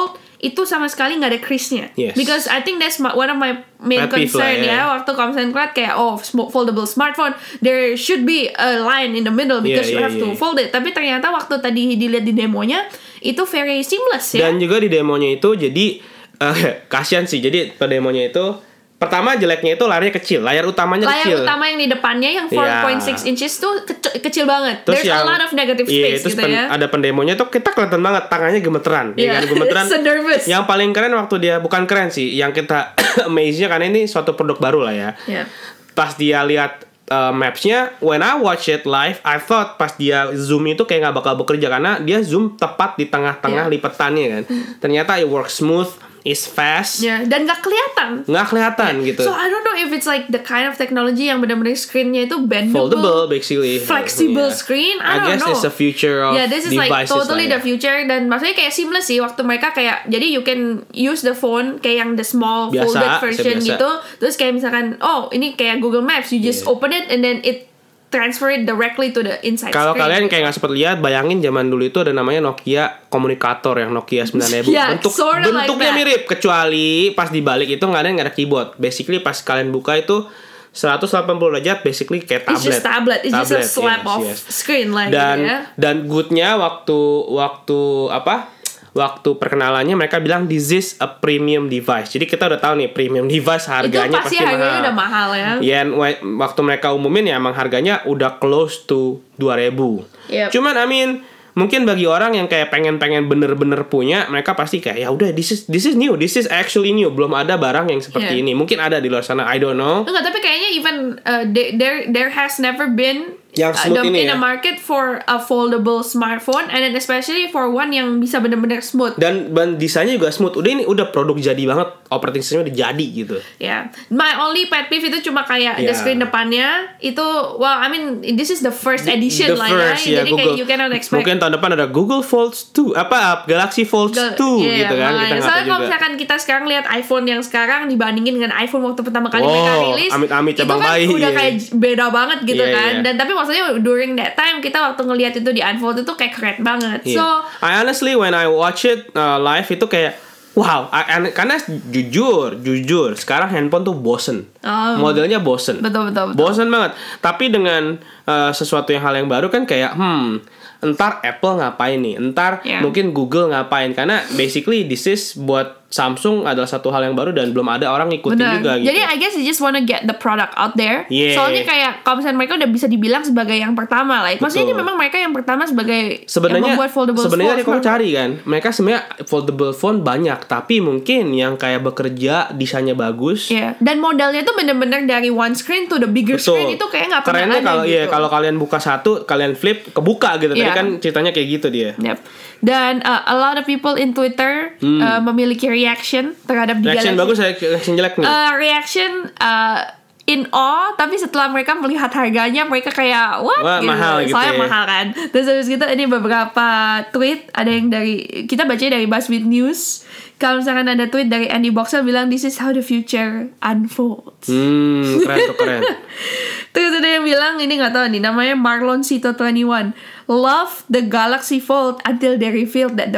itu sama sekali nggak ada crease-nya. Yes. Because I think that's my, one of my main Pet peeve concern lah, ya. ya. Waktu kalau misalnya ngeliat kayak oh sm- foldable smartphone, there should be a line in the middle because Yeah, you yeah, have to yeah. fold it. Tapi ternyata waktu tadi dilihat di demonya itu very seamless ya. Dan juga di demonya itu jadi uh, kasihan sih. Jadi pada demonya itu pertama jeleknya itu layarnya kecil, layar utamanya Layar kecil. utama yang di depannya yang four point six Ya. inches tuh kecil, kecil banget. Terus There's yang, a lot of negative iya, space terus gitu pen- ya. ada pendemonya tuh kita kelihatan banget tangannya gemeteran, Yeah. ya kan gemeteran. So nervous. Yang paling keren waktu dia bukan keren sih, yang kita amaze-nya karena ini suatu produk baru lah ya. Yeah. Pas dia lihat uh, maps-nya, when I watch it live, I thought pas dia zoom itu kayak nggak bakal bekerja karena dia zoom tepat di tengah-tengah Yeah. lipetannya kan. Ternyata it works smooth, is fast, Ya, dan gak kelihatan. nggak kelihatan gitu. So I don't know if it's like the kind of technology yang benar-benar screen-nya itu bendable, Foldable basically, flexible Yeah. screen. I I, don't guess know. it's the future of Yeah, this is like devices totally lah, the ya. future dan maksudnya kayak seamless sih waktu mereka kayak jadi you can use the phone kayak yang the small Biasa, folded version biasa. gitu. Terus kayak misalkan oh ini kayak Google Maps, you just Yeah. open it and then it transfer it directly to the inside Kalau screen. kalian kayak nggak sempat lihat, bayangin zaman dulu itu ada namanya Nokia komunikator yang Nokia sembilan ribu. Yeah, Bentuk sort of like bentuknya that. mirip, kecuali pas dibalik itu nggak ada nggak ada keyboard. Basically pas kalian buka itu seratus delapan puluh derajat, basically kayak tablet. It's just tablet, it's just a Tablet, slap yes, off yes. screen lah Dan gitu ya. dan goodnya waktu waktu apa? Waktu perkenalannya mereka bilang this is a premium device. Jadi kita udah tahu nih premium device Itu harganya pasti pasti harganya mahal. udah mahal ya. Ya, wa- waktu mereka umumin ya emang harganya udah close to dua ribu. Yep. Cuman I mean, mungkin bagi orang yang kayak pengen-pengen bener-bener punya, mereka pasti kayak ya udah this is this is new, this is actually new. Belum ada barang yang seperti Yeah. ini. Mungkin ada di luar sana, I don't know. Enggak, tapi kayaknya even uh, there there there has never been Yang uh, smooth the- ini in ya. a market for a foldable smartphone and then especially for one yang bisa benar-benar smooth. Dan ban desainnya juga smooth. Udah ini udah produk jadi banget, operating systemnya udah jadi gitu. Ya, yeah. My only pet peeve itu cuma kayak the Yeah. screen depannya itu, well, I mean this is the first edition The lah first, ya, ya, jadi Google. kayak you cannot expect. Mungkin tahun depan ada Google Folds two, apa Galaxy Folds Ga- two iya, gitu kan. Kita makanya. nggak Soalnya tahu kalau juga. misalkan kita sekarang lihat iPhone yang sekarang dibandingin dengan iPhone waktu pertama kali Wow, mereka rilis, amit-amit itu cabang kan bayi, udah iya. kayak beda banget gitu Iya, kan. iya. Dan tapi maksudnya during that time kita waktu ngelihat itu di Unfold itu kayak keren banget. Iya. So I honestly when I watch it uh, live itu kayak wow, I- I- karena jujur, jujur sekarang handphone tuh bosen, Oh. modelnya bosen, Betul, betul, betul. bosen banget. Tapi dengan uh, sesuatu yang hal yang baru kan kayak hmm, entar Apple ngapain nih, entar Yeah. mungkin Google ngapain, karena basically this is buat Samsung adalah satu hal yang baru dan belum ada orang ngikutin benar. juga gitu. Jadi I guess you just wanna get the product out there. Yeah. Soalnya kayak kalau misalnya mereka udah bisa dibilang sebagai yang pertama lah. Maksudnya ini Betul. memang mereka yang pertama sebagai Sebenarnya yang membuat foldable sebenarnya phone. kamu cari kan, mereka sebenarnya foldable phone banyak, tapi mungkin yang kayak bekerja desainnya bagus. Iya. Dan modelnya tuh bener-bener dari one screen to the bigger Betul. screen itu kayak nggak pernah Kerennya ada kalau gitu. iya kalau kalian buka satu, kalian flip kebuka gitu. Tadi Iya. kan ceritanya kayak gitu dia. Yep. Dan uh, a lot of people in Twitter uh, memiliki reaction terhadap di Hmm. Reaction Galaxy. bagus, reaction jelek nih. Uh, reaction uh, in awe, tapi setelah mereka melihat harganya mereka kayak what? Wah, mahal gitu Soalnya ya. mahal kan. Terus habis gitu ini beberapa tweet, ada yang dari kita baca dari BuzzFeed News. Kalau misalkan ada tweet dari Andy Boxer bilang this is how the future unfolds. Hmm, keren tuh keren. Terus ada yang bilang ini nggak tahu nih namanya Marlon Sito twenty one, love the Galaxy Fold until they revealed that the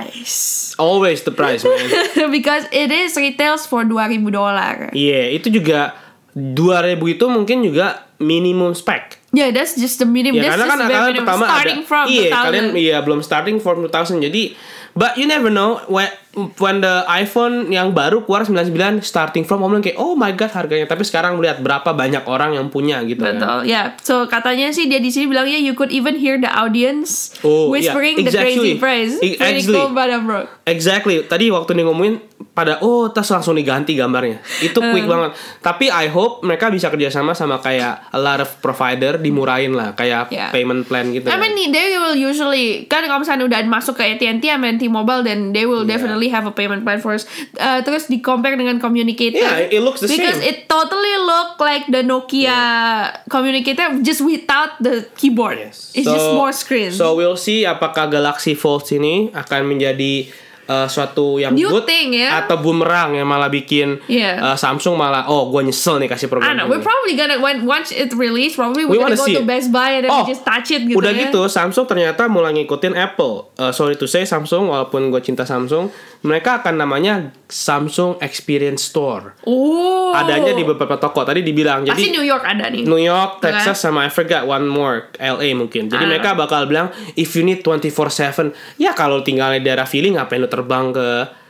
price Always the price, man. because it is retails for dua ribu dolar. Iya, itu juga dua ribu itu mungkin juga minimum spec. Yeah, that's just the minimum. Ya, that's karena just kan the kalian minimum. pertama starting ada from iya two thousand. kalian iya belum starting from two thousand, jadi but you never know when when the iPhone yang baru keluar sembilan puluh sembilan starting from orang kayak oh my god harganya, tapi sekarang melihat berapa banyak orang yang punya gitu kan. Betul, ya. Yeah. So katanya sih dia di sini bilangnya you could even hear the audience Oh, whispering yeah, the exactly. crazy price. E- Pretty exactly. cool, but I'm broke. Exactly. Tadi waktu nih ngomongin pada oh tas langsung diganti gambarnya. Itu quick Hmm. banget. Tapi I hope mereka bisa kerjasama sama kayak a lot of provider dimurahin lah kayak Yeah. payment plan gitu. I mean, they will usually kan kalau misalnya udah masuk ke A T and T sama T-Mobile, then they will Yeah. definitely have a payment plan for us. Uh, terus di compare dengan communicator. Yeah, it looks the because same. it totally look like the Nokia communicator just without the keyboard. Yes. It's So- just more screen. So we'll see apakah Galaxy Fold ini akan menjadi uh, suatu yang New good thing, ya. atau bumerang yang malah bikin Yeah. uh, Samsung malah oh gue nyesel nih kasih I program don't know. ini. We're probably gonna when once it release, probably we're We gonna wanna go see to it. Best Buy and then Oh, we just touch it gitu udah ya. gitu Samsung ternyata mulai ngikutin Apple. Uh, sorry to say Samsung, walaupun gue cinta Samsung, mereka akan namanya Samsung Experience Store. Oh. Adanya di beberapa toko. Tadi dibilang Pasti jadi New York ada nih. New York, Bukan? Texas, sama I forgot one more, L A mungkin. Jadi Ah. mereka bakal bilang if you need twenty-four seven, ya kalau tinggal di daerah Philly ngapain lu terbang ke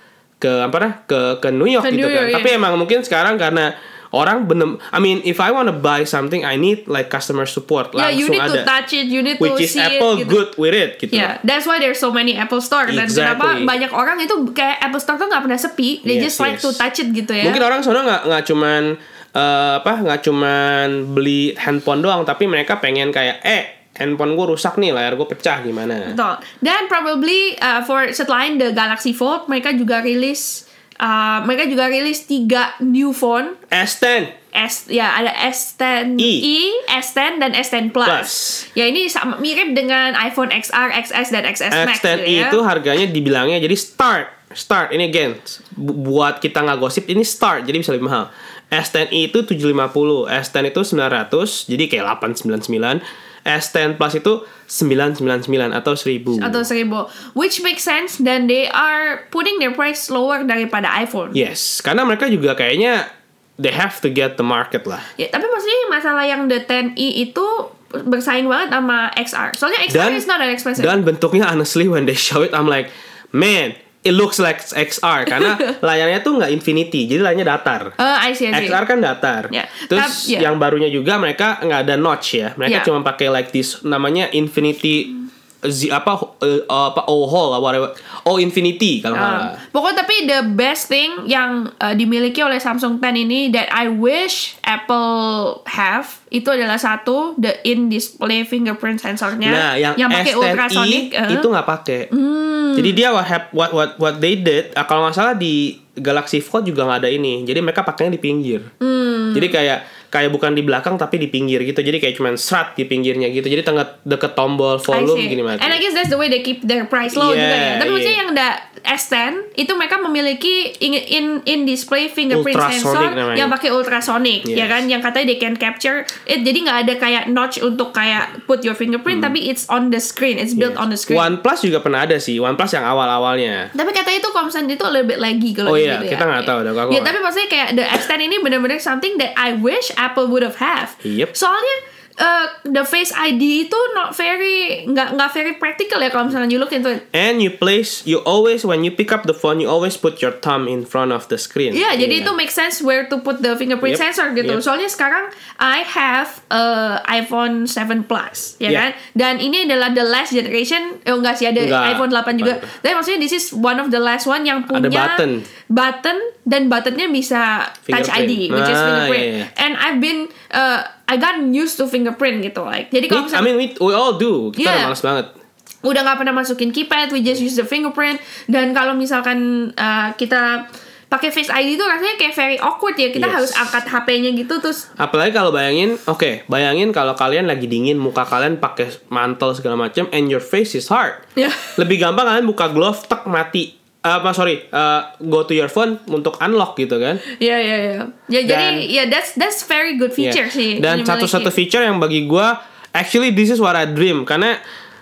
ke apa nah, ke ke New York Ke gitu New kan. York, Tapi iya. emang mungkin sekarang karena orang bener, I mean if I wanna buy something I need like customer support Yeah, langsung you need ada. to touch it, you need to Which is see Apple it gitu. good with it gitu. Yeah, that's why there's so many Apple Store. Dan kenapa Exactly. banyak orang itu kayak Apple Store tuh nggak pernah sepi. They Yes, just like yes. to touch it gitu ya. Mungkin orang sono nggak nggak cuman eh, apa nggak cuman beli handphone doang, tapi mereka pengen kayak eh handphone gue rusak nih, layar gue pecah gimana. Betul. Dan probably uh, for selain the Galaxy Fold, mereka juga rilis uh, mereka juga rilis tiga new phone. S ten S ya ada S ten E. E, S ten dan S ten Plus. Plus. Ya ini sama mirip dengan iPhone X R, X S dan X S Max X ten gitu E ya. itu harganya dibilangnya jadi start start ini again bu- buat kita nggak gosip ini start jadi bisa lebih mahal. S ten E itu tujuh ratus lima puluh, S ten itu sembilan ratus jadi kayak delapan ratus sembilan puluh sembilan. S ten Plus itu sembilan ratus sembilan puluh sembilan atau seribu. Atau seribu, which makes sense, dan they are putting their price lower daripada iPhone. Yes, karena mereka juga kayaknya they have to get the market lah. Ya, tapi maksudnya masalah yang the ten E itu bersaing banget sama X R. Soalnya X R Dan is not that expensive. dan bentuknya honestly when they show it I'm like, man, it looks like X R karena layarnya tuh nggak infinity, jadi layarnya datar. Uh, I see, I see. X R kan datar. Ya, Terus tap- ya. yang barunya juga mereka nggak ada notch ya. Mereka Ya. cuma pakai like this namanya infinity Z, apa uh, apa O hole whatever. O infinity kalau nggak Uh, salah. pokoknya tapi the best thing yang uh, dimiliki oleh Samsung ten ini that I wish Apple have itu adalah satu the in-display fingerprint sensornya Nah, yang, pakai S ten E ultrasonic. uh. itu nggak pakai. Jadi dia what, hap- what what what they did, uh, kalau nggak salah di Galaxy Fold juga nggak ada ini. Jadi mereka pakainya di pinggir. Jadi kayak kayak bukan di belakang tapi di pinggir gitu. Jadi kayak cuman serat di pinggirnya gitu. Jadi tengah deket tombol I volume see. gini mati. And I guess that's the way they keep their price low Yeah, juga ya. Tapi maksudnya yeah. yang da S ten itu mereka memiliki in in, in display fingerprint Ultrasonic sensor namanya. yang pakai ultrasonic, Yes. ya kan? Yang katanya they can capture it. Jadi nggak ada kayak notch untuk kayak put your fingerprint, tapi it's on the screen. It's built Yes. on the screen. OnePlus juga pernah ada sih. OnePlus yang awal-awalnya. Tapi katanya itu kalau misalnya itu a little bit laggy kalau Oh gitu iya, ya. kita nggak tahu dah, kalau Ya, nggak- tapi maksudnya kayak the S ten ini benar-benar something that I wish Apple would have have. Yep. Soalnya uh, the Face I D itu not very nggak nggak very practical ya kalau misalnya you look into it. And you place, you always when you pick up the phone, you always put your thumb in front of the screen. Iya, jadi itu make sense where to put the fingerprint Yep, sensor gitu. yep. Soalnya sekarang I have uh, iPhone seven Plus, ya Yeah. kan? Dan ini adalah the last generation. Eh enggak sih, ada Enggak. iPhone eight juga. Bukan. Tapi maksudnya this is one of the last one yang punya button. button dan buttonnya bisa Touch I D, Fingerprint. which is Ah, fingerprint. iya, iya. And I've been uh, I got used to fingerprint gitu, like. Jadi kalau We- I misalnya mean we, we all do. Kita Yeah. udah males banget. udah nggak pernah masukin keypad, we just use the fingerprint. Dan kalau misalkan uh, kita pakai Face I D itu rasanya kayak very awkward ya. Kita Yes. harus angkat H P-nya gitu terus. Apalagi kalau bayangin, oke, bayangin kalau kalian lagi dingin, muka kalian pakai mantel segala macam, and your face is hard. Ya. Lebih gampang kalian buka glove, tek mati. Eh, apa sorry, eh, go to your phone untuk unlock gitu kan? Iya iya iya. Ya jadi Dan- ya that's that's very good feature Yeah. sih. Dan yang satu-satu dimiliki. feature yang bagi gua, actually this is what I dream, karena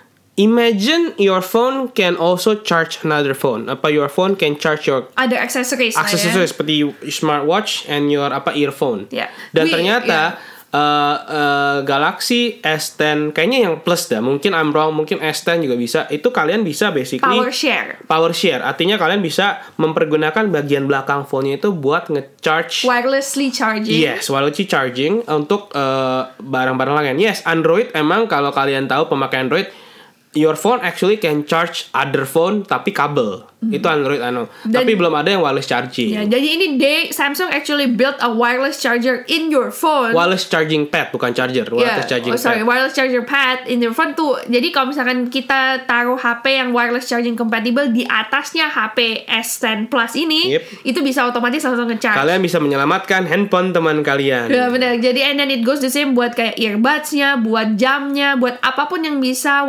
imagine your phone can also charge another phone. Apa your phone can charge your ada accessories lah ya. accessories seperti smartwatch and your apa earphone. Yeah. Dan We- ternyata uh, uh, Galaxy S ten kayaknya yang plus dah. Mungkin I'm wrong, mungkin S ten juga bisa. Itu kalian bisa basically Power share. power share. Artinya kalian bisa mempergunakan bagian belakang phone-nya itu buat nge-charge. Wirelessly charging. Yes, wirelessly charging untuk uh, barang-barang lain. Yes, Android emang kalau kalian tahu pemakai Android, your phone actually can charge other phone tapi kabel. Itu Android anu. Dan- Tapi belum ada yang wireless charging. Ya, jadi ini they Samsung actually built a wireless charger in your phone. Wireless charging pad bukan charger, wireless Yeah, charging oh, sorry, pad. wireless charger pad in your phone tuh. Jadi kalau misalkan kita taruh H P yang wireless charging compatible di atasnya H P S ten Plus ini, Yep. itu bisa otomatis langsung nge-charge. Kalian bisa menyelamatkan handphone teman kalian. Ya benar. Jadi and then it goes the same buat kayak earbuds-nya, buat jamnya, buat apapun yang bisa wireless charging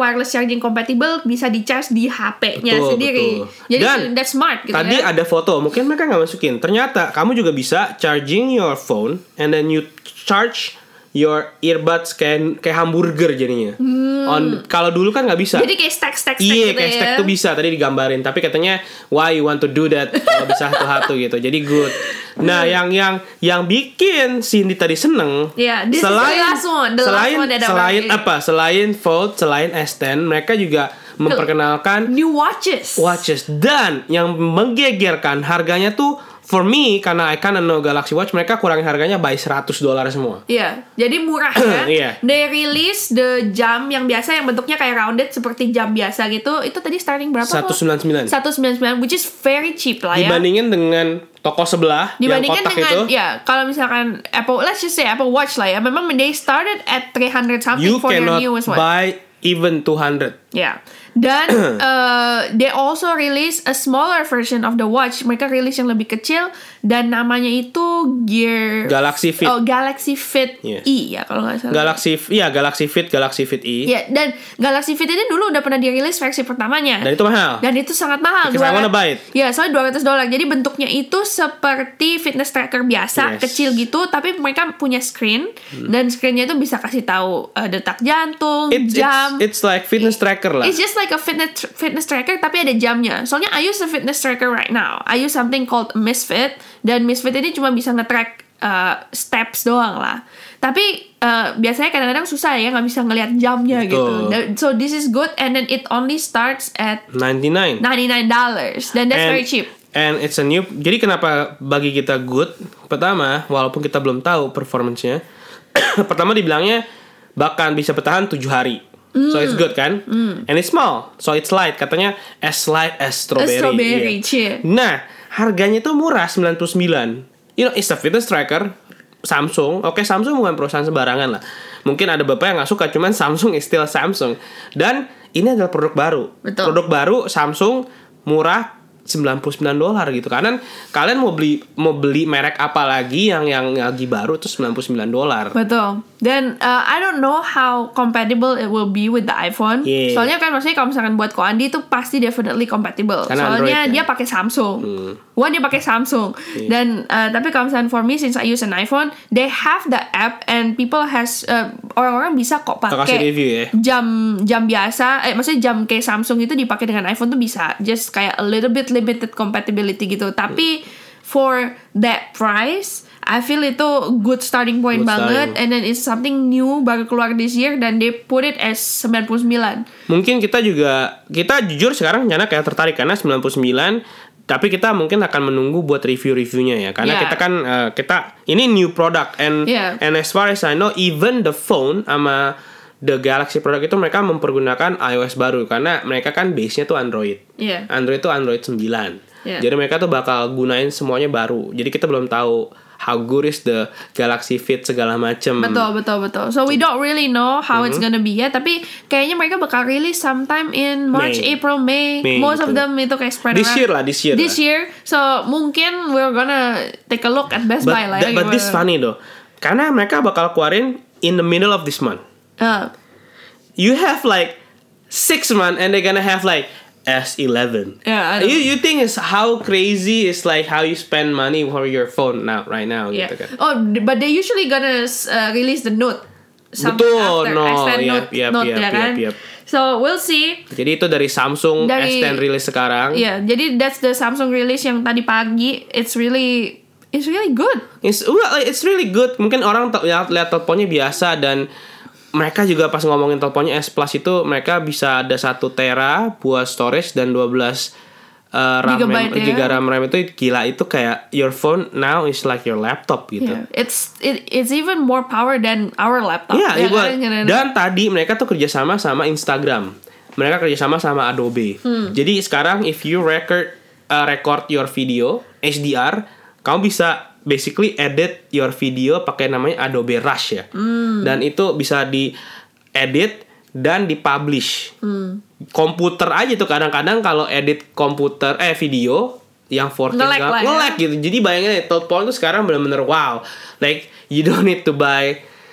charging compatible, bisa di-charge di H P-nya Betul, sendiri. betul. Jadi Dan that's smart gitu tadi kan. ada foto, mungkin mereka nggak masukin. Ternyata kamu juga bisa charging your phone and then you charge your earbuds kayak kayak hamburger jadinya. Hmm. On kalau dulu kan nggak bisa. Jadi kayak stack stack stack Iya, gitu kayak ya. stack tuh bisa tadi digambarin. Tapi katanya why you want to do that kalau bisa satu-satu gitu. Jadi good. Nah, yang yang yang bikin Cindy tadi seneng. Yeah, this is the last one. The selain last one that I selain want. apa? Selain Fold, selain S ten, mereka juga memperkenalkan New watches. watches dan yang menggegerkan harganya tuh. For me, karena I kinda know Galaxy Watch, mereka kurangin harganya by seratus dolar semua. Iya, jadi murah ya. Iya. They release the jam yang biasa yang bentuknya kayak rounded seperti jam biasa gitu. Itu tadi starting berapa? seratus sembilan puluh sembilan. seratus sembilan puluh sembilan, which is very cheap lah ya. Dibandingin dengan toko sebelah yang Dibandingkan kotak dengan, itu. ya kalau misalkan Apple, let's just say Apple Watch lah ya. Memang they started at three hundred something You for their cannot newest one. buy even two hundred. Ya. Dan uh, they also release a smaller version of the watch. Mereka release yang lebih kecil dan namanya itu Gear Galaxy Fit. Oh, Galaxy Fit Yeah. E ya kalau nggak salah. Galaxy, iya Galaxy Fit, Galaxy Fit E. Ya, dan Galaxy Fit ini dulu udah pernah dirilis versi pertamanya. Dan itu mahal. Dan itu sangat mahal. Because I wanna buy it. Ya, soalnya dua ratus dolar. Jadi bentuknya itu seperti fitness tracker biasa, Yes. kecil gitu, tapi mereka punya screen dan screennya itu bisa kasih tahu uh, detak jantung, It's, jam. it's, it's like fitness tracker lah. It's just like a fitness fitness tracker tapi ada jamnya. Soalnya I use a fitness tracker right now. I use something called Misfit dan Misfit ini cuma bisa nge-track uh, steps doang lah. Tapi uh, biasanya kadang-kadang susah ya nggak bisa ngelihat jamnya Betul. gitu. Dan- So this is good and then it only starts at ninety-nine. ninety-nine dollars dan that's And- very cheap. And it's a new. Jadi kenapa bagi kita good? Pertama, walaupun kita belum tahu performance-nya. Pertama dibilangnya bahkan bisa bertahan tujuh hari. So it's good kan? And it's small. So it's light. Katanya as light as strawberry. A strawberry, Iya. cie. Nah, harganya tuh murah sembilan puluh sembilan. You know, it's a fitness tracker. Samsung. Oke, Samsung bukan perusahaan sembarangan lah. Mungkin ada bapak yang gak suka, cuman Samsung is still Samsung. Dan ini adalah produk baru. Betul. Produk baru Samsung murah sembilan puluh sembilan dolar gitu. Karena kalian mau beli mau beli merek apa lagi yang yang lagi baru itu sembilan puluh sembilan dolar. Betul. Dan uh, I don't know how compatible it will be with the iPhone. Yeah. Soalnya kan maksudnya kalau misalkan buat Ko Andi itu pasti definitely compatible. Karena Soalnya Android, dia kan? pakai Samsung. Hmm. One dia pakai Samsung. Dan uh, tapi kalau misalkan for me since I use an iPhone, they have the app and people has uh, orang-orang bisa kok Kita kasih pakai review ya. jam jam biasa. Eh maksudnya jam kayak Samsung itu dipakai dengan iPhone tuh bisa. Just kayak a little bit limited compatibility gitu. Tapi for that price, I feel itu good starting point Good banget. starting. And then it's something new baru keluar this year dan they put it as sembilan puluh sembilan. Mungkin kita juga kita jujur sekarang rencana kayak tertarik karena sembilan puluh sembilan. Tapi kita mungkin akan menunggu buat review-reviewnya ya. Karena Yeah. kita kan uh, kita ini new product and Yeah. and as far as I know even the phone sama the Galaxy product itu mereka mempergunakan iOS baru karena mereka kan base-nya tuh Android. Yeah. Android tuh Android sembilan. Yeah. Jadi mereka tuh bakal gunain semuanya baru. Jadi kita belum tahu how good is the Galaxy Fit segala macem. Betul, betul, betul. So we don't really know how it's Mm-hmm. gonna be ya. Tapi kayaknya mereka bakal rilis sometime in March, May. April, May. May, Most betul. of them itu kayak spread This around. year lah, this year This lah. year. So mungkin we're gonna take a look at Best But, Buy lah that- ya. but this gimana. funny though. Karena mereka bakal keluarin in the middle of this month. Uh, You have like six months and they're gonna have like S eleven. Yeah, I know. You you think is how crazy is like how you spend money for your phone now right now yeah. gitu kan. Oh, but they usually gonna uh, release the Note. Something Betul, after. no, S ten yep, Note, yep, Note yep, ya yep, kan. yep. So we'll see. Jadi itu dari Samsung Dari- S ten rilis sekarang. Yeah, jadi that's the Samsung release yang tadi pagi. It's really it's really good. It's well, it's really good. Mungkin orang te- lihat lihat teleponnya biasa dan mereka juga pas ngomongin teleponnya S Plus itu mereka bisa ada satu tera buat storage dan dua belas uh, RAM Gigabyte ya. giga RAM RAM itu gila itu kayak your phone now is like your laptop gitu. Yeah, it's it, it's even more power than our laptop. Iya, ya iya, kan? Dan, dan tadi mereka tuh kerjasama sama Instagram. Mereka kerjasama sama Adobe. Hmm. Jadi sekarang if you record uh, record your video H D R, kamu bisa basically edit your video pakai namanya Adobe Rush ya. Hmm. Dan itu bisa di edit dan dipublish. Hmm. Komputer aja tuh kadang-kadang kalau edit komputer eh video yang four K Nge-lag nggak- lah ya. nge-lag gitu. Jadi bayangin ya, telepon tuh sekarang benar-benar wow. Like you don't need to buy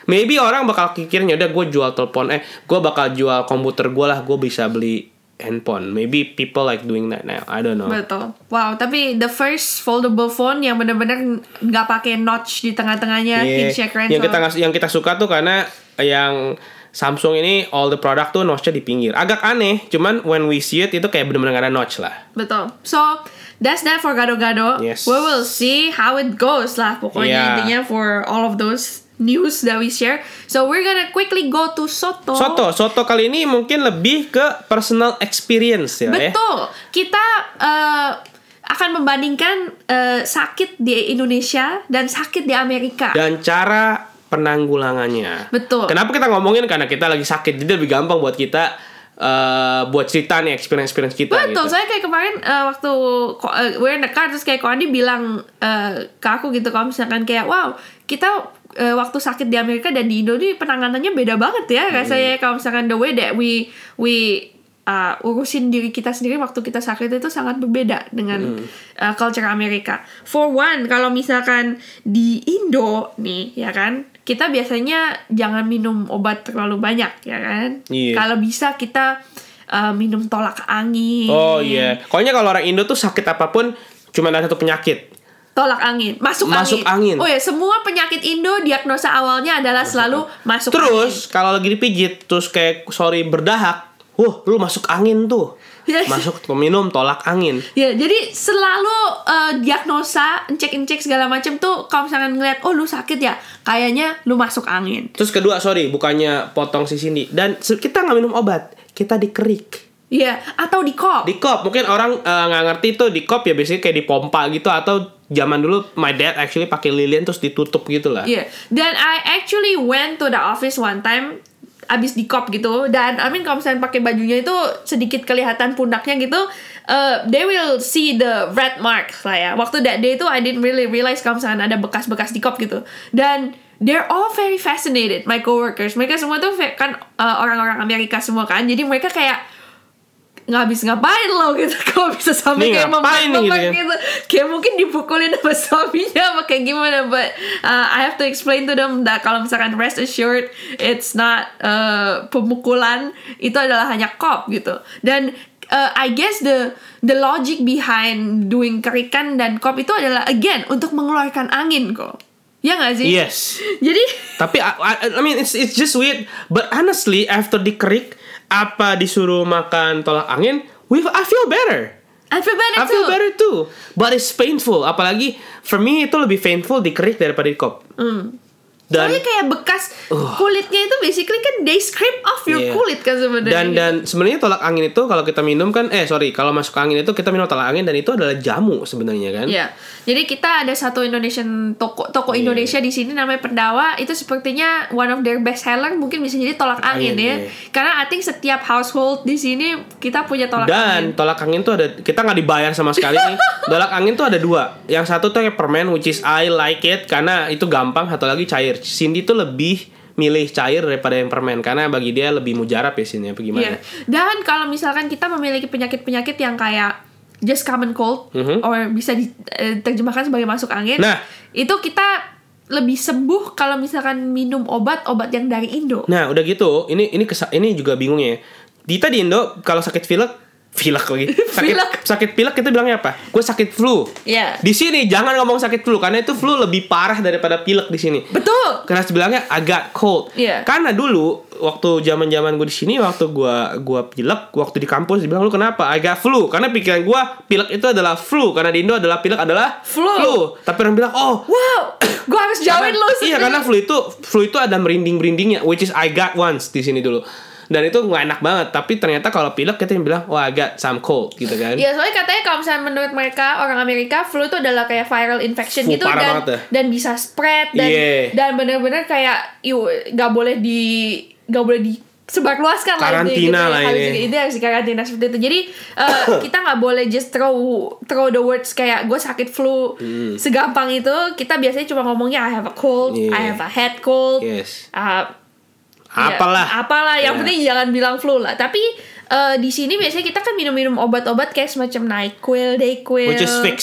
Maybe orang bakal pikirnya udah gue jual telepon, eh gue bakal jual komputer gue lah, gue bisa beli handphone. Maybe people like doing that now. I don't know. Betul. Wow, tapi the first foldable phone yang benar-benar nggak pakai notch di tengah-tengahnya, Yeah. hingga keren. Yang kita yang kita suka tuh karena yang Samsung ini all the product tuh notch-nya di pinggir. Agak aneh, cuman when we see it itu kayak benar-benar gak ada notch lah. Betul. So that's that for gado-gado. Yes. We will see how it goes lah. Pokoknya Yeah. intinya for all of those news that we share. So we're gonna quickly go to Soto. Soto, Soto kali ini mungkin lebih ke personal experience ya. Betul. Kita uh, akan membandingkan uh, sakit di Indonesia dan sakit di Amerika. Dan cara penanggulangannya. Betul. Kenapa kita ngomongin? Karena kita lagi sakit, jadi lebih gampang buat kita uh, buat cerita nih experience-experience kita. Betul, gitu. saya kayak kemarin uh, waktu uh, we're in the car terus kayak Ko Andi bilang uh, ke aku gitu kalau misalkan kayak wow kita uh, waktu sakit di Amerika dan di Indo ini penanganannya beda banget ya Hmm. rasanya kalau misalkan the way that we we uh, urusin diri kita sendiri waktu kita sakit itu sangat berbeda dengan Hmm. uh, culture Amerika. For one, kalau misalkan di Indo nih ya kan kita biasanya jangan minum obat terlalu banyak ya kan. Iya. Kalau bisa kita uh, minum tolak angin. Oh iya. Yeah. Pokoknya kalau orang Indo tuh sakit apapun cuma ada satu penyakit. Tolak angin, masuk, Masuk angin. angin. Oh ya, semua penyakit Indo diagnosa awalnya adalah selalu masuk Terus kalau lagi dipijit terus kayak sorry berdahak, wah lu masuk angin tuh. Yes. Masuk minum tolak angin. Ya, jadi selalu uh, diagnosa, cek-cek segala macam tuh kalau misalkan ngeliat, oh lu sakit ya, kayaknya lu masuk angin. Terus kedua, sorry, bukannya potong si Cindy. Dan se- kita nggak minum obat, kita dikerik. Iya, atau di kop. Di kop, mungkin orang eh, nggak ngerti tuh di kop ya biasanya kayak dipompa gitu atau zaman dulu my dad actually pakai lilin terus ditutup gitu lah. Iya, dan I actually went to the office one time abis di kop gitu, dan I mean kalau misalnya pakai bajunya itu sedikit kelihatan pundaknya gitu, uh, they will see the red marks lah ya. Waktu that day itu I didn't really realize kalau misalnya ada bekas-bekas di kop gitu, dan they're all very fascinated, my coworkers. Mereka semua tuh kan uh, orang-orang Amerika semua kan, jadi mereka kayak nggak habis ngapain lo gitu kalau bisa sampai Nih, kayak ngapain nih membuat gitu ya? gitu kayak mungkin dipukulin sama suaminya apa kayak gimana, but uh, I have to explain to them that kalau misalkan rest assured it's not uh, pemukulan, itu adalah hanya kop gitu. Dan uh, I guess the the logic behind doing kerikan dan kop itu adalah again untuk mengeluarkan angin kok. Ya nggak sih? Yes. Jadi Tapi I, I, I mean it's it's just weird. But honestly, after dikerik, apa disuruh makan tolak angin, we I feel better. I feel better I too. feel better too. But it's painful. Apalagi for me itu lebih painful dikerik daripada di kop. Mm. Dan soalnya kayak bekas uh, kulitnya itu basically kan they scrape off your yeah. kulit kan sebenarnya. Dan gitu. dan sebenarnya tolak angin itu kalau kita minum kan eh sorry kalau masuk angin itu kita minum tolak angin dan itu adalah jamu sebenarnya kan. Iya. Jadi kita ada satu Indonesian toko toko Yeah. Indonesia di sini namanya Pendawa, itu sepertinya one of their best seller mungkin bisa jadi tolak angin, Angin, ya. yeah. Karena I think setiap household di sini kita punya tolak Dan angin. tolak angin tuh ada kita nggak dibayar sama sekali nih. Tolak angin tuh ada dua. Yang satu tuh kayak permen which is I like it karena itu gampang, satu lagi cair. Cindy tuh lebih milih cair daripada yang permen karena bagi dia lebih mujarab ya sini apa gimana. Iya. Dan kalau misalkan kita memiliki penyakit-penyakit yang kayak just common cold, Mhm. or bisa diterjemahkan sebagai masuk angin, Nah. itu kita lebih sembuh kalau misalkan minum obat-obat yang dari Indo. Nah, udah gitu, ini ini kesa- ini juga bingung ya. Kita di Indo kalau sakit pilek, pilek lagi. Sakit Pilek. sakit pilek kita bilangnya apa? Gue sakit flu. Iya. Di sini jangan ngomong sakit flu karena itu flu lebih parah daripada pilek di sini. Betul. Karena bilangnya agak cold. Iya. Karena dulu waktu zaman-zaman gue di sini, waktu gue gua pilek, waktu di kampus dibilang lu kenapa? Agak flu. Karena pikiran gue pilek itu adalah flu. Karena di Indo adalah pilek adalah Flu. Tapi orang bilang oh Wow, gue harus jauhin karena- lo Iya karena flu itu flu itu ada merinding-merindingnya, which is I got once di sini dulu. Dan itu nggak enak banget. Tapi ternyata kalau pilek kita yang bilang wah I got some cold gitu kan. Iya, soalnya katanya kalau misalnya menurut mereka orang Amerika flu itu adalah kayak viral infection Fuh, gitu parah dan banget ya. dan bisa spread dan Yeah. dan benar-benar kayak yuk nggak boleh di nggak boleh di sebarluaskan lah Karantina gitu, lah harus, ini. itu harus dikarantina seperti itu. Jadi uh, kita nggak boleh just throw throw the words kayak gue sakit flu Hmm. segampang itu. Kita biasanya cuma ngomongnya I have a cold, Yeah. I have a head cold. Yes. Uh, Apalah. Ya, apalah, yang Ya. penting jangan bilang flu lah. Tapi uh, di sini biasanya kita kan minum-minum obat-obat kayak semacam NyQuil, DayQuil. Which is fix.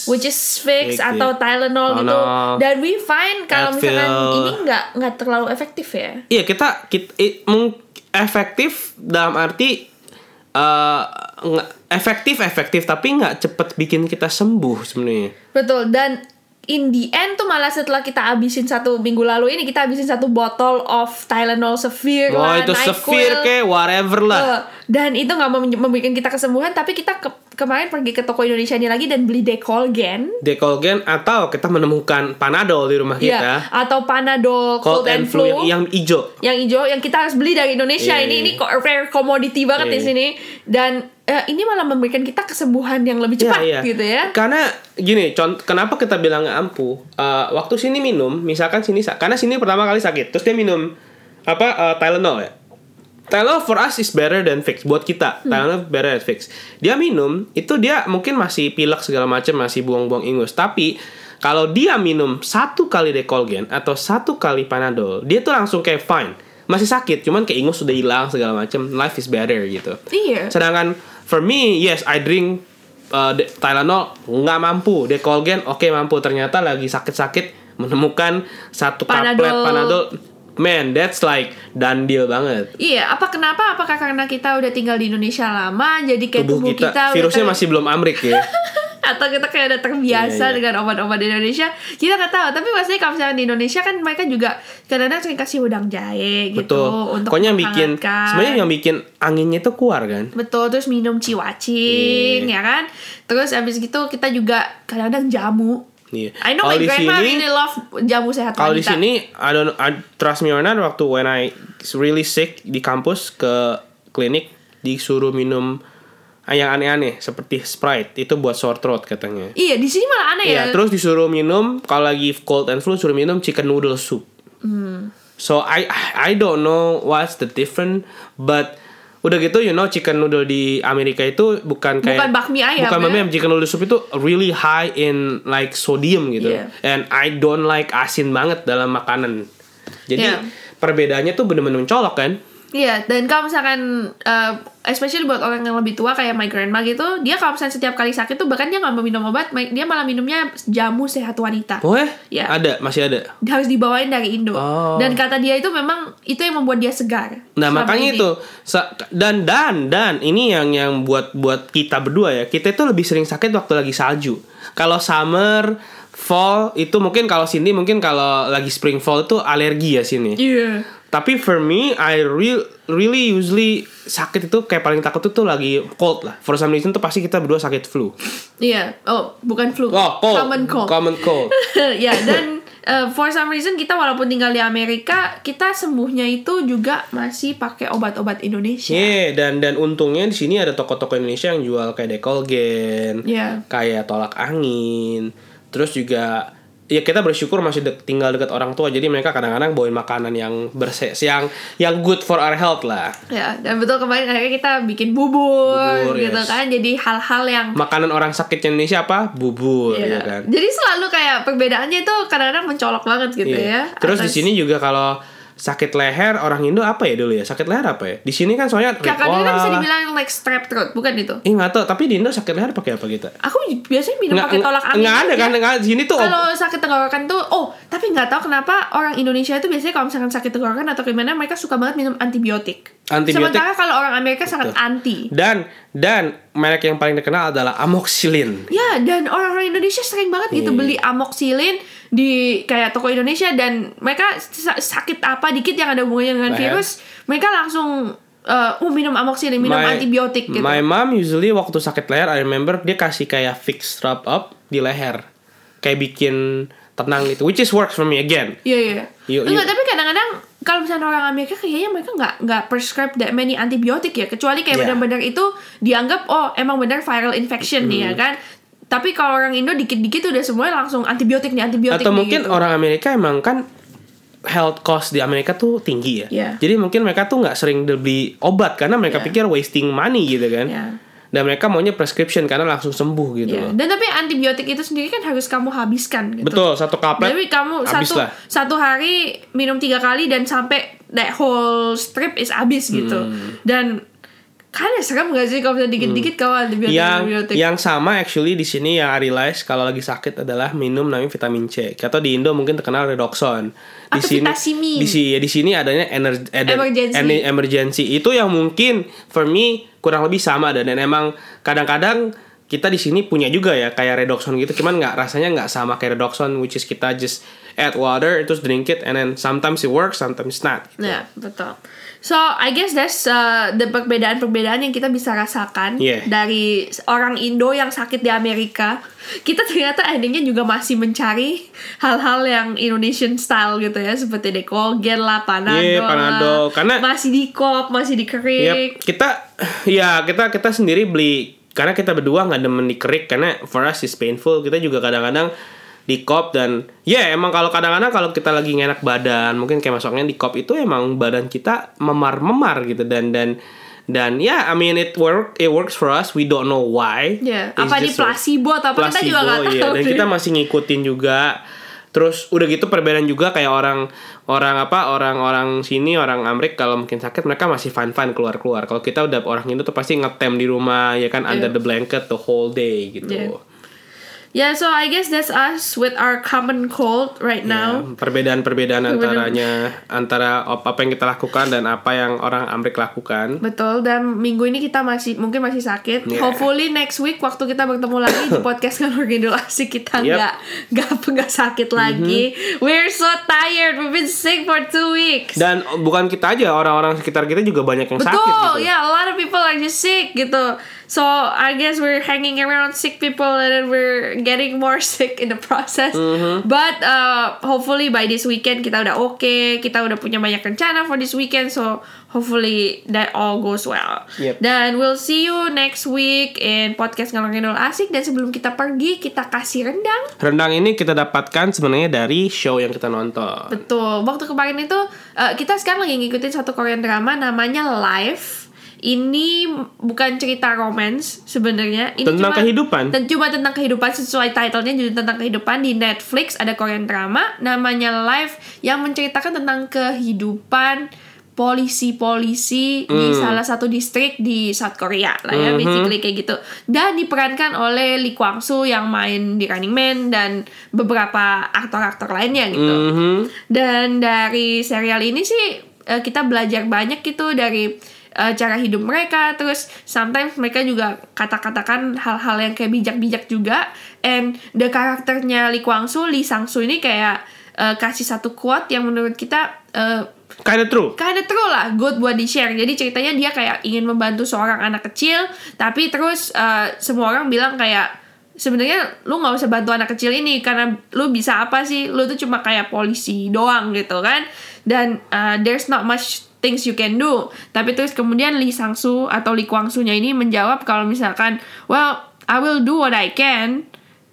which is Vicks Vicks, atau Tylenol gitu. Tylenol, Dan we find kalau Advil. misalkan ini nggak nggak terlalu efektif ya. Iya, kita kita i- meng- efektif dalam arti uh, nggak efektif efektif tapi nggak cepet bikin kita sembuh sebenarnya. Betul, dan in the end tuh malah setelah kita habisin satu minggu lalu ini kita habisin satu botol of Tylenol Severe Oh lah, itu NyQuil, severe kayak whatever lah. Uh, dan itu nggak mem- memberikan kita kesembuhan, tapi kita ke- kemarin pergi ke toko Indonesia ini lagi dan beli Decolgen. Decolgen atau kita menemukan Panadol di rumah kita. Ya, atau Panadol Cold, and Flu, yang, yang hijau. yang hijau yang kita harus beli dari Indonesia. Yeah, ini yeah. ini kok rare commodity banget Yeah. di sini, dan eh, ini malah memberikan kita kesembuhan yang lebih cepat Iya, iya. gitu ya. Karena gini, contoh kenapa kita bilang nggak ampuh? Uh, waktu sini minum, misalkan sini karena sini pertama kali sakit, terus dia minum apa uh, Tylenol ya. Tylenol for us is better than Vicks buat kita. Hmm. Tylenol better than Vicks. Dia minum itu dia mungkin masih pilek segala macam, masih buang-buang ingus. Tapi kalau dia minum satu kali Decolgen atau satu kali Panadol, dia tuh langsung kayak fine. Masih sakit, cuman kayak ingus sudah hilang segala macam. Life is better gitu. Iya. Sedangkan for me, yes, I drink uh, de- Tylenol nggak mampu, Decolgen oke okay, mampu. Ternyata lagi sakit-sakit menemukan satu Panadol. kaplet Panadol. Man, that's like done deal banget. Iya, apa kenapa? Apakah karena kita udah tinggal di Indonesia lama, jadi kayak Tubuh tubuh kita, kita, udah virusnya ter- masih belum amrik ya. atau kita kayak udah terbiasa Iya, iya. dengan obat-obat di Indonesia, kita nggak tahu. Tapi maksudnya kalau misalnya di Indonesia kan mereka juga kadang-kadang sering kasih udang jahe gitu. Betul. Untuk Pokoknya yang bikin, menghangatkan. sebenarnya yang bikin anginnya itu keluar kan. Betul, terus minum ciwacing, Iya. ya kan. Terus abis gitu kita juga kadang-kadang jamu. Iya. I know Kalau my di grandma sini- really love jamu sehat Kalau di wanita. sini, I don't, I, trust me or not, waktu when I really sick di kampus ke klinik disuruh minum yang aneh-aneh seperti Sprite itu buat sore throat katanya. Iya, di sini malah aneh Iya, ya. terus disuruh minum kalau lagi cold and flu suruh minum chicken noodle soup. Hmm. So I I don't know what's the difference, but udah gitu you know chicken noodle di Amerika itu bukan kayak Bukan bakmi ayam, bukan ya? bakmi ayam, chicken noodle soup itu really high in like sodium gitu. Yeah. And I don't like asin banget dalam makanan. Jadi Yeah. perbedaannya tuh bener-bener mencolok kan. Iya, dan kalau misalkan uh, especially buat orang yang lebih tua kayak my grandma gitu, dia kalau misalnya setiap kali sakit tuh bahkan dia nggak mau minum obat, dia malah minumnya jamu sehat wanita. Oh eh? Ya. Ada, masih ada. Harus dibawain dari Indo. Oh. Dan kata dia itu memang itu yang membuat dia segar. Nah selama makanya ini. itu sa- dan dan dan ini yang yang buat buat kita berdua ya, kita itu lebih sering sakit waktu lagi salju. Kalau summer, fall itu mungkin, kalau sini mungkin kalau lagi spring fall itu alergi ya sini. Iya. Tapi for me, I real really usually sakit itu kayak paling takut itu tuh lagi cold lah. For some reason tuh pasti kita berdua sakit flu. Iya. Oh, bukan flu. Oh, cold. Common cold. Common cold. Ya, dan uh, for some reason kita walaupun tinggal di Amerika, kita sembuhnya itu juga masih pakai obat-obat Indonesia. Yeah, dan dan untungnya di sini ada toko-toko Indonesia yang jual kayak Decolgen, Iya. kayak tolak angin, terus juga ya kita bersyukur masih de- tinggal dekat orang tua, jadi mereka kadang-kadang bawain makanan yang bersih, yang yang good for our health lah. Ya, dan betul kemarin akhirnya kita bikin bubur, Bubur, gitu yes. kan. Jadi hal-hal yang Makanan orang sakit di Indonesia apa? Bubur, Iya. ya kan. Jadi selalu kayak perbedaannya itu kadang-kadang mencolok banget gitu Iya. ya. Terus di Atas- sini juga kalau sakit leher, orang Indo apa ya dulu ya? Sakit leher apa ya? Di sini kan soalnya kakaknya Ricola kan bisa lah. dibilang like strep throat, bukan itu? Eh nggak tahu, tapi di Indo sakit leher pakai apa kita? Aku biasanya minum Nggak- pakai tolak angin. nggak ada aja. kan? Nggak, di sini tuh Kalau sakit tenggorokan tuh, oh, tapi nggak tahu kenapa orang Indonesia itu biasanya kalau misalkan sakit tenggorokan atau gimana mereka suka banget minum antibiotik. Antibiotik. Sementara kalau orang Amerika sangat Betul. anti. Dan dan merek yang paling terkenal adalah amoxicillin. Ya, dan orang-orang Indonesia sering banget gitu Iya. beli amoxicillin di kayak toko Indonesia, dan mereka sa- sakit apa dikit yang ada hubungannya dengan Leher. virus, mereka langsung uh, oh minum amoxicillin, minum My- antibiotik gitu. My mom usually waktu sakit leher, I remember dia kasih kayak fix rub up di leher, kayak bikin tenang gitu, which is works for me again. Iya, iya. You- Enggak, you- tapi kadang-kadang kalau misalnya orang Amerika kayaknya mereka nggak nggak prescribe that many antibiotik ya, kecuali kayak Yeah. benar-benar itu dianggap oh emang benar viral infection nih Hmm. ya kan. Tapi kalau orang Indo dikit-dikit udah semuanya langsung antibiotik nih, antibiotik Atau nih, mungkin gitu. orang Amerika emang kan health cost di Amerika tuh tinggi ya. Yeah. Jadi mungkin mereka tuh nggak sering beli obat karena mereka Yeah. pikir wasting money gitu kan. Yeah. Dan mereka maunya prescription karena langsung sembuh gitu Ya, loh. dan tapi antibiotik itu sendiri kan harus kamu habiskan gitu. Betul, satu kaplet. Jadi kamu habis satu lah. satu hari minum tiga kali dan sampai that whole strip is habis gitu. Hmm. Dan Kan ya serem gak sih kalau bisa dikit-dikit hmm. kalau antibiotik yang, antibiotik. Yang sama actually di sini yang I realize kalau lagi sakit adalah minum namanya vitamin C. Atau di Indo mungkin terkenal redoxon. Di atau sini vitasimin. di sini di sini adanya ener, ener, emergency. ener, emergency. Itu yang mungkin for me kurang lebih sama dan, dan emang kadang-kadang kita di sini punya juga ya kayak redoxon gitu, cuman nggak rasanya nggak sama kayak redoxon, which is kita just add water terus drink it and then sometimes it works, sometimes not. Gitu. Ya betul. So I guess that's uh, the perbedaan-perbedaan yang kita bisa rasakan yeah. dari orang Indo yang sakit di Amerika. Kita ternyata endingnya juga masih mencari hal-hal yang Indonesian style gitu ya, seperti Decogen lah, Panadol, yeah, Panadol. Lah, karena masih di kop, masih di kerik. Yep, kita ya kita kita sendiri beli. Karena kita berdua gak demen dikerik, karena for us is painful. Kita juga kadang-kadang di kop dan ya yeah, emang kalau kadang-kadang kalau kita lagi ngenak badan, mungkin kayak masuknya di kop itu emang badan kita memar-memar gitu dan dan dan ya yeah, I mean it work it works for us, we don't know why. Yeah. Apa di placebo atau apa kita juga gak tahu. Yeah. Dan kita masih ngikutin juga. Terus udah gitu perbedaan juga kayak orang orang apa orang-orang sini orang Amerika kalau mungkin sakit mereka masih fun-fun keluar-keluar. Kalau kita udah orang Indo tuh pasti ngetem di rumah ya kan, yeah. under the blanket the whole day gitu. Yeah. Yeah, so I guess that's us with our common cold right now. Yeah, perbedaan-perbedaan antaranya antara apa yang kita lakukan dan apa yang orang Amerika lakukan. Betul, dan minggu ini kita masih mungkin masih sakit. Yeah. Hopefully next week waktu kita bertemu lagi di podcast Ngalor Ngidul Asik kita nggak yep. nggak nggak sakit lagi. Mm-hmm. We're so tired. We've been sick for two weeks. Dan bukan kita aja, orang-orang sekitar kita juga banyak yang Betul, sakit gitu. Betul, yeah, a lot of people are just sick gitu. So I guess we're hanging around sick people and then we're getting more sick in the process. Mm-hmm. But uh, hopefully by this weekend kita udah oke, okay, kita udah punya banyak rencana for this weekend. So hopefully that all goes well. Yep. Dan we'll see you next week in podcast Ngalor Ngidul Asik. Dan sebelum kita pergi, kita kasih rendang. Rendang ini kita dapatkan sebenarnya dari show yang kita nonton. Betul. Waktu kemarin itu uh, kita sekarang lagi ngikutin satu Korean drama namanya Life. Ini bukan cerita romance sebenarnya. Ini tentang cuma, kehidupan. Ten, cuma tentang kehidupan sesuai titlenya juga tentang kehidupan. Di Netflix ada Korean drama namanya Life yang menceritakan tentang kehidupan polisi-polisi hmm. di salah satu distrik di South Korea lah ya, mm-hmm. basically kayak gitu. Dan diperankan oleh Lee Kwang Soo yang main di Running Man dan beberapa aktor-aktor lainnya gitu. Mm-hmm. Dan dari serial ini sih kita belajar banyak gitu dari Uh, cara hidup mereka, terus sometimes mereka juga kata-katakan hal-hal yang kayak bijak-bijak juga. And the karakternya Lee Kwang Soo, Lee Sang Soo ini kayak uh, kasih satu quote yang menurut kita uh, kinda true kinda true lah, good buat di-share. Jadi ceritanya dia kayak ingin membantu seorang anak kecil, tapi terus uh, semua orang bilang kayak sebenarnya lu nggak usah bantu anak kecil ini karena lu bisa apa sih, lu tuh cuma kayak polisi doang gitu kan, dan uh, there's not much things you can do. Tapi terus kemudian Lee Sang Soo atau Lee Kwang Soo-nya ini menjawab kalau misalkan, well, I will do what I can,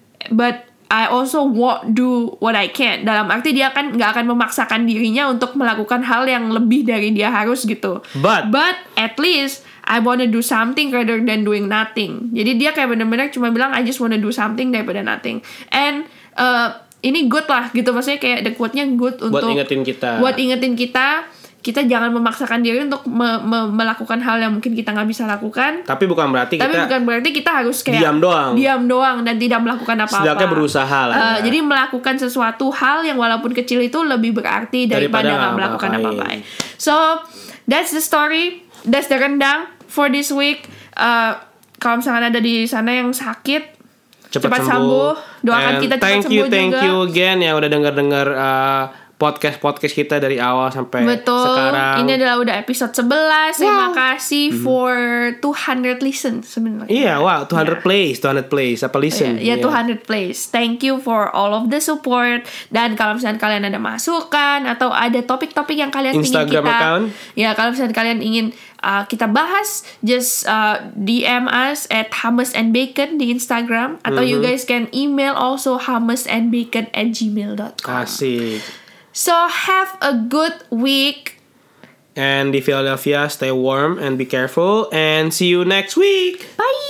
but I also won't do what I can. Dalam arti dia kan nggak akan memaksakan dirinya untuk melakukan hal yang lebih dari dia harus gitu. But, but at least I wanna do something rather than doing nothing. Jadi dia kayak benar-benar cuma bilang I just wanna do something daripada nothing. And uh, ini good lah gitu, maksudnya kayak the quote-nya good untuk buat ingetin kita. Buat ingetin kita. Kita jangan memaksakan diri untuk me- me- melakukan hal yang mungkin kita nggak bisa lakukan. Tapi bukan berarti Tapi kita. bukan berarti kita harus kayak diam doang. Diam doang dan tidak melakukan apa-apa. Setidaknya berusaha lah. Uh, ya. Jadi melakukan sesuatu hal yang walaupun kecil itu lebih berarti daripada nggak melakukan apa-apa. So that's the story. That's the rendang for this week. Uh, kalau misalkan ada di sana yang sakit, cepat, cepat sembuh. sembuh. Doakan And kita cepat thank sembuh you, juga. Thank you again yang udah dengar-dengar. Uh, podcast-podcast kita dari awal sampai Betul. sekarang. Ini adalah udah episode sebelas. Terima wow. kasih mm-hmm. for two hundred listen sebenarnya. Iya, yeah, wow, two hundred yeah. plays, two hundred plays, apa listen? Iya, yeah, yeah, two hundred plays. Thank you for all of the support. Dan kalau misalnya kalian ada masukan atau ada topik-topik yang kalian Instagram ingin kita, account. ya kalau misalnya kalian ingin uh, kita bahas, just uh, D M us at hummus and bacon di Instagram, atau mm-hmm. you guys can email also hummus and bacon at gmail dot com. Asik. So have a good week. And di Philadelphia, stay warm and be careful. And see you next week. Bye.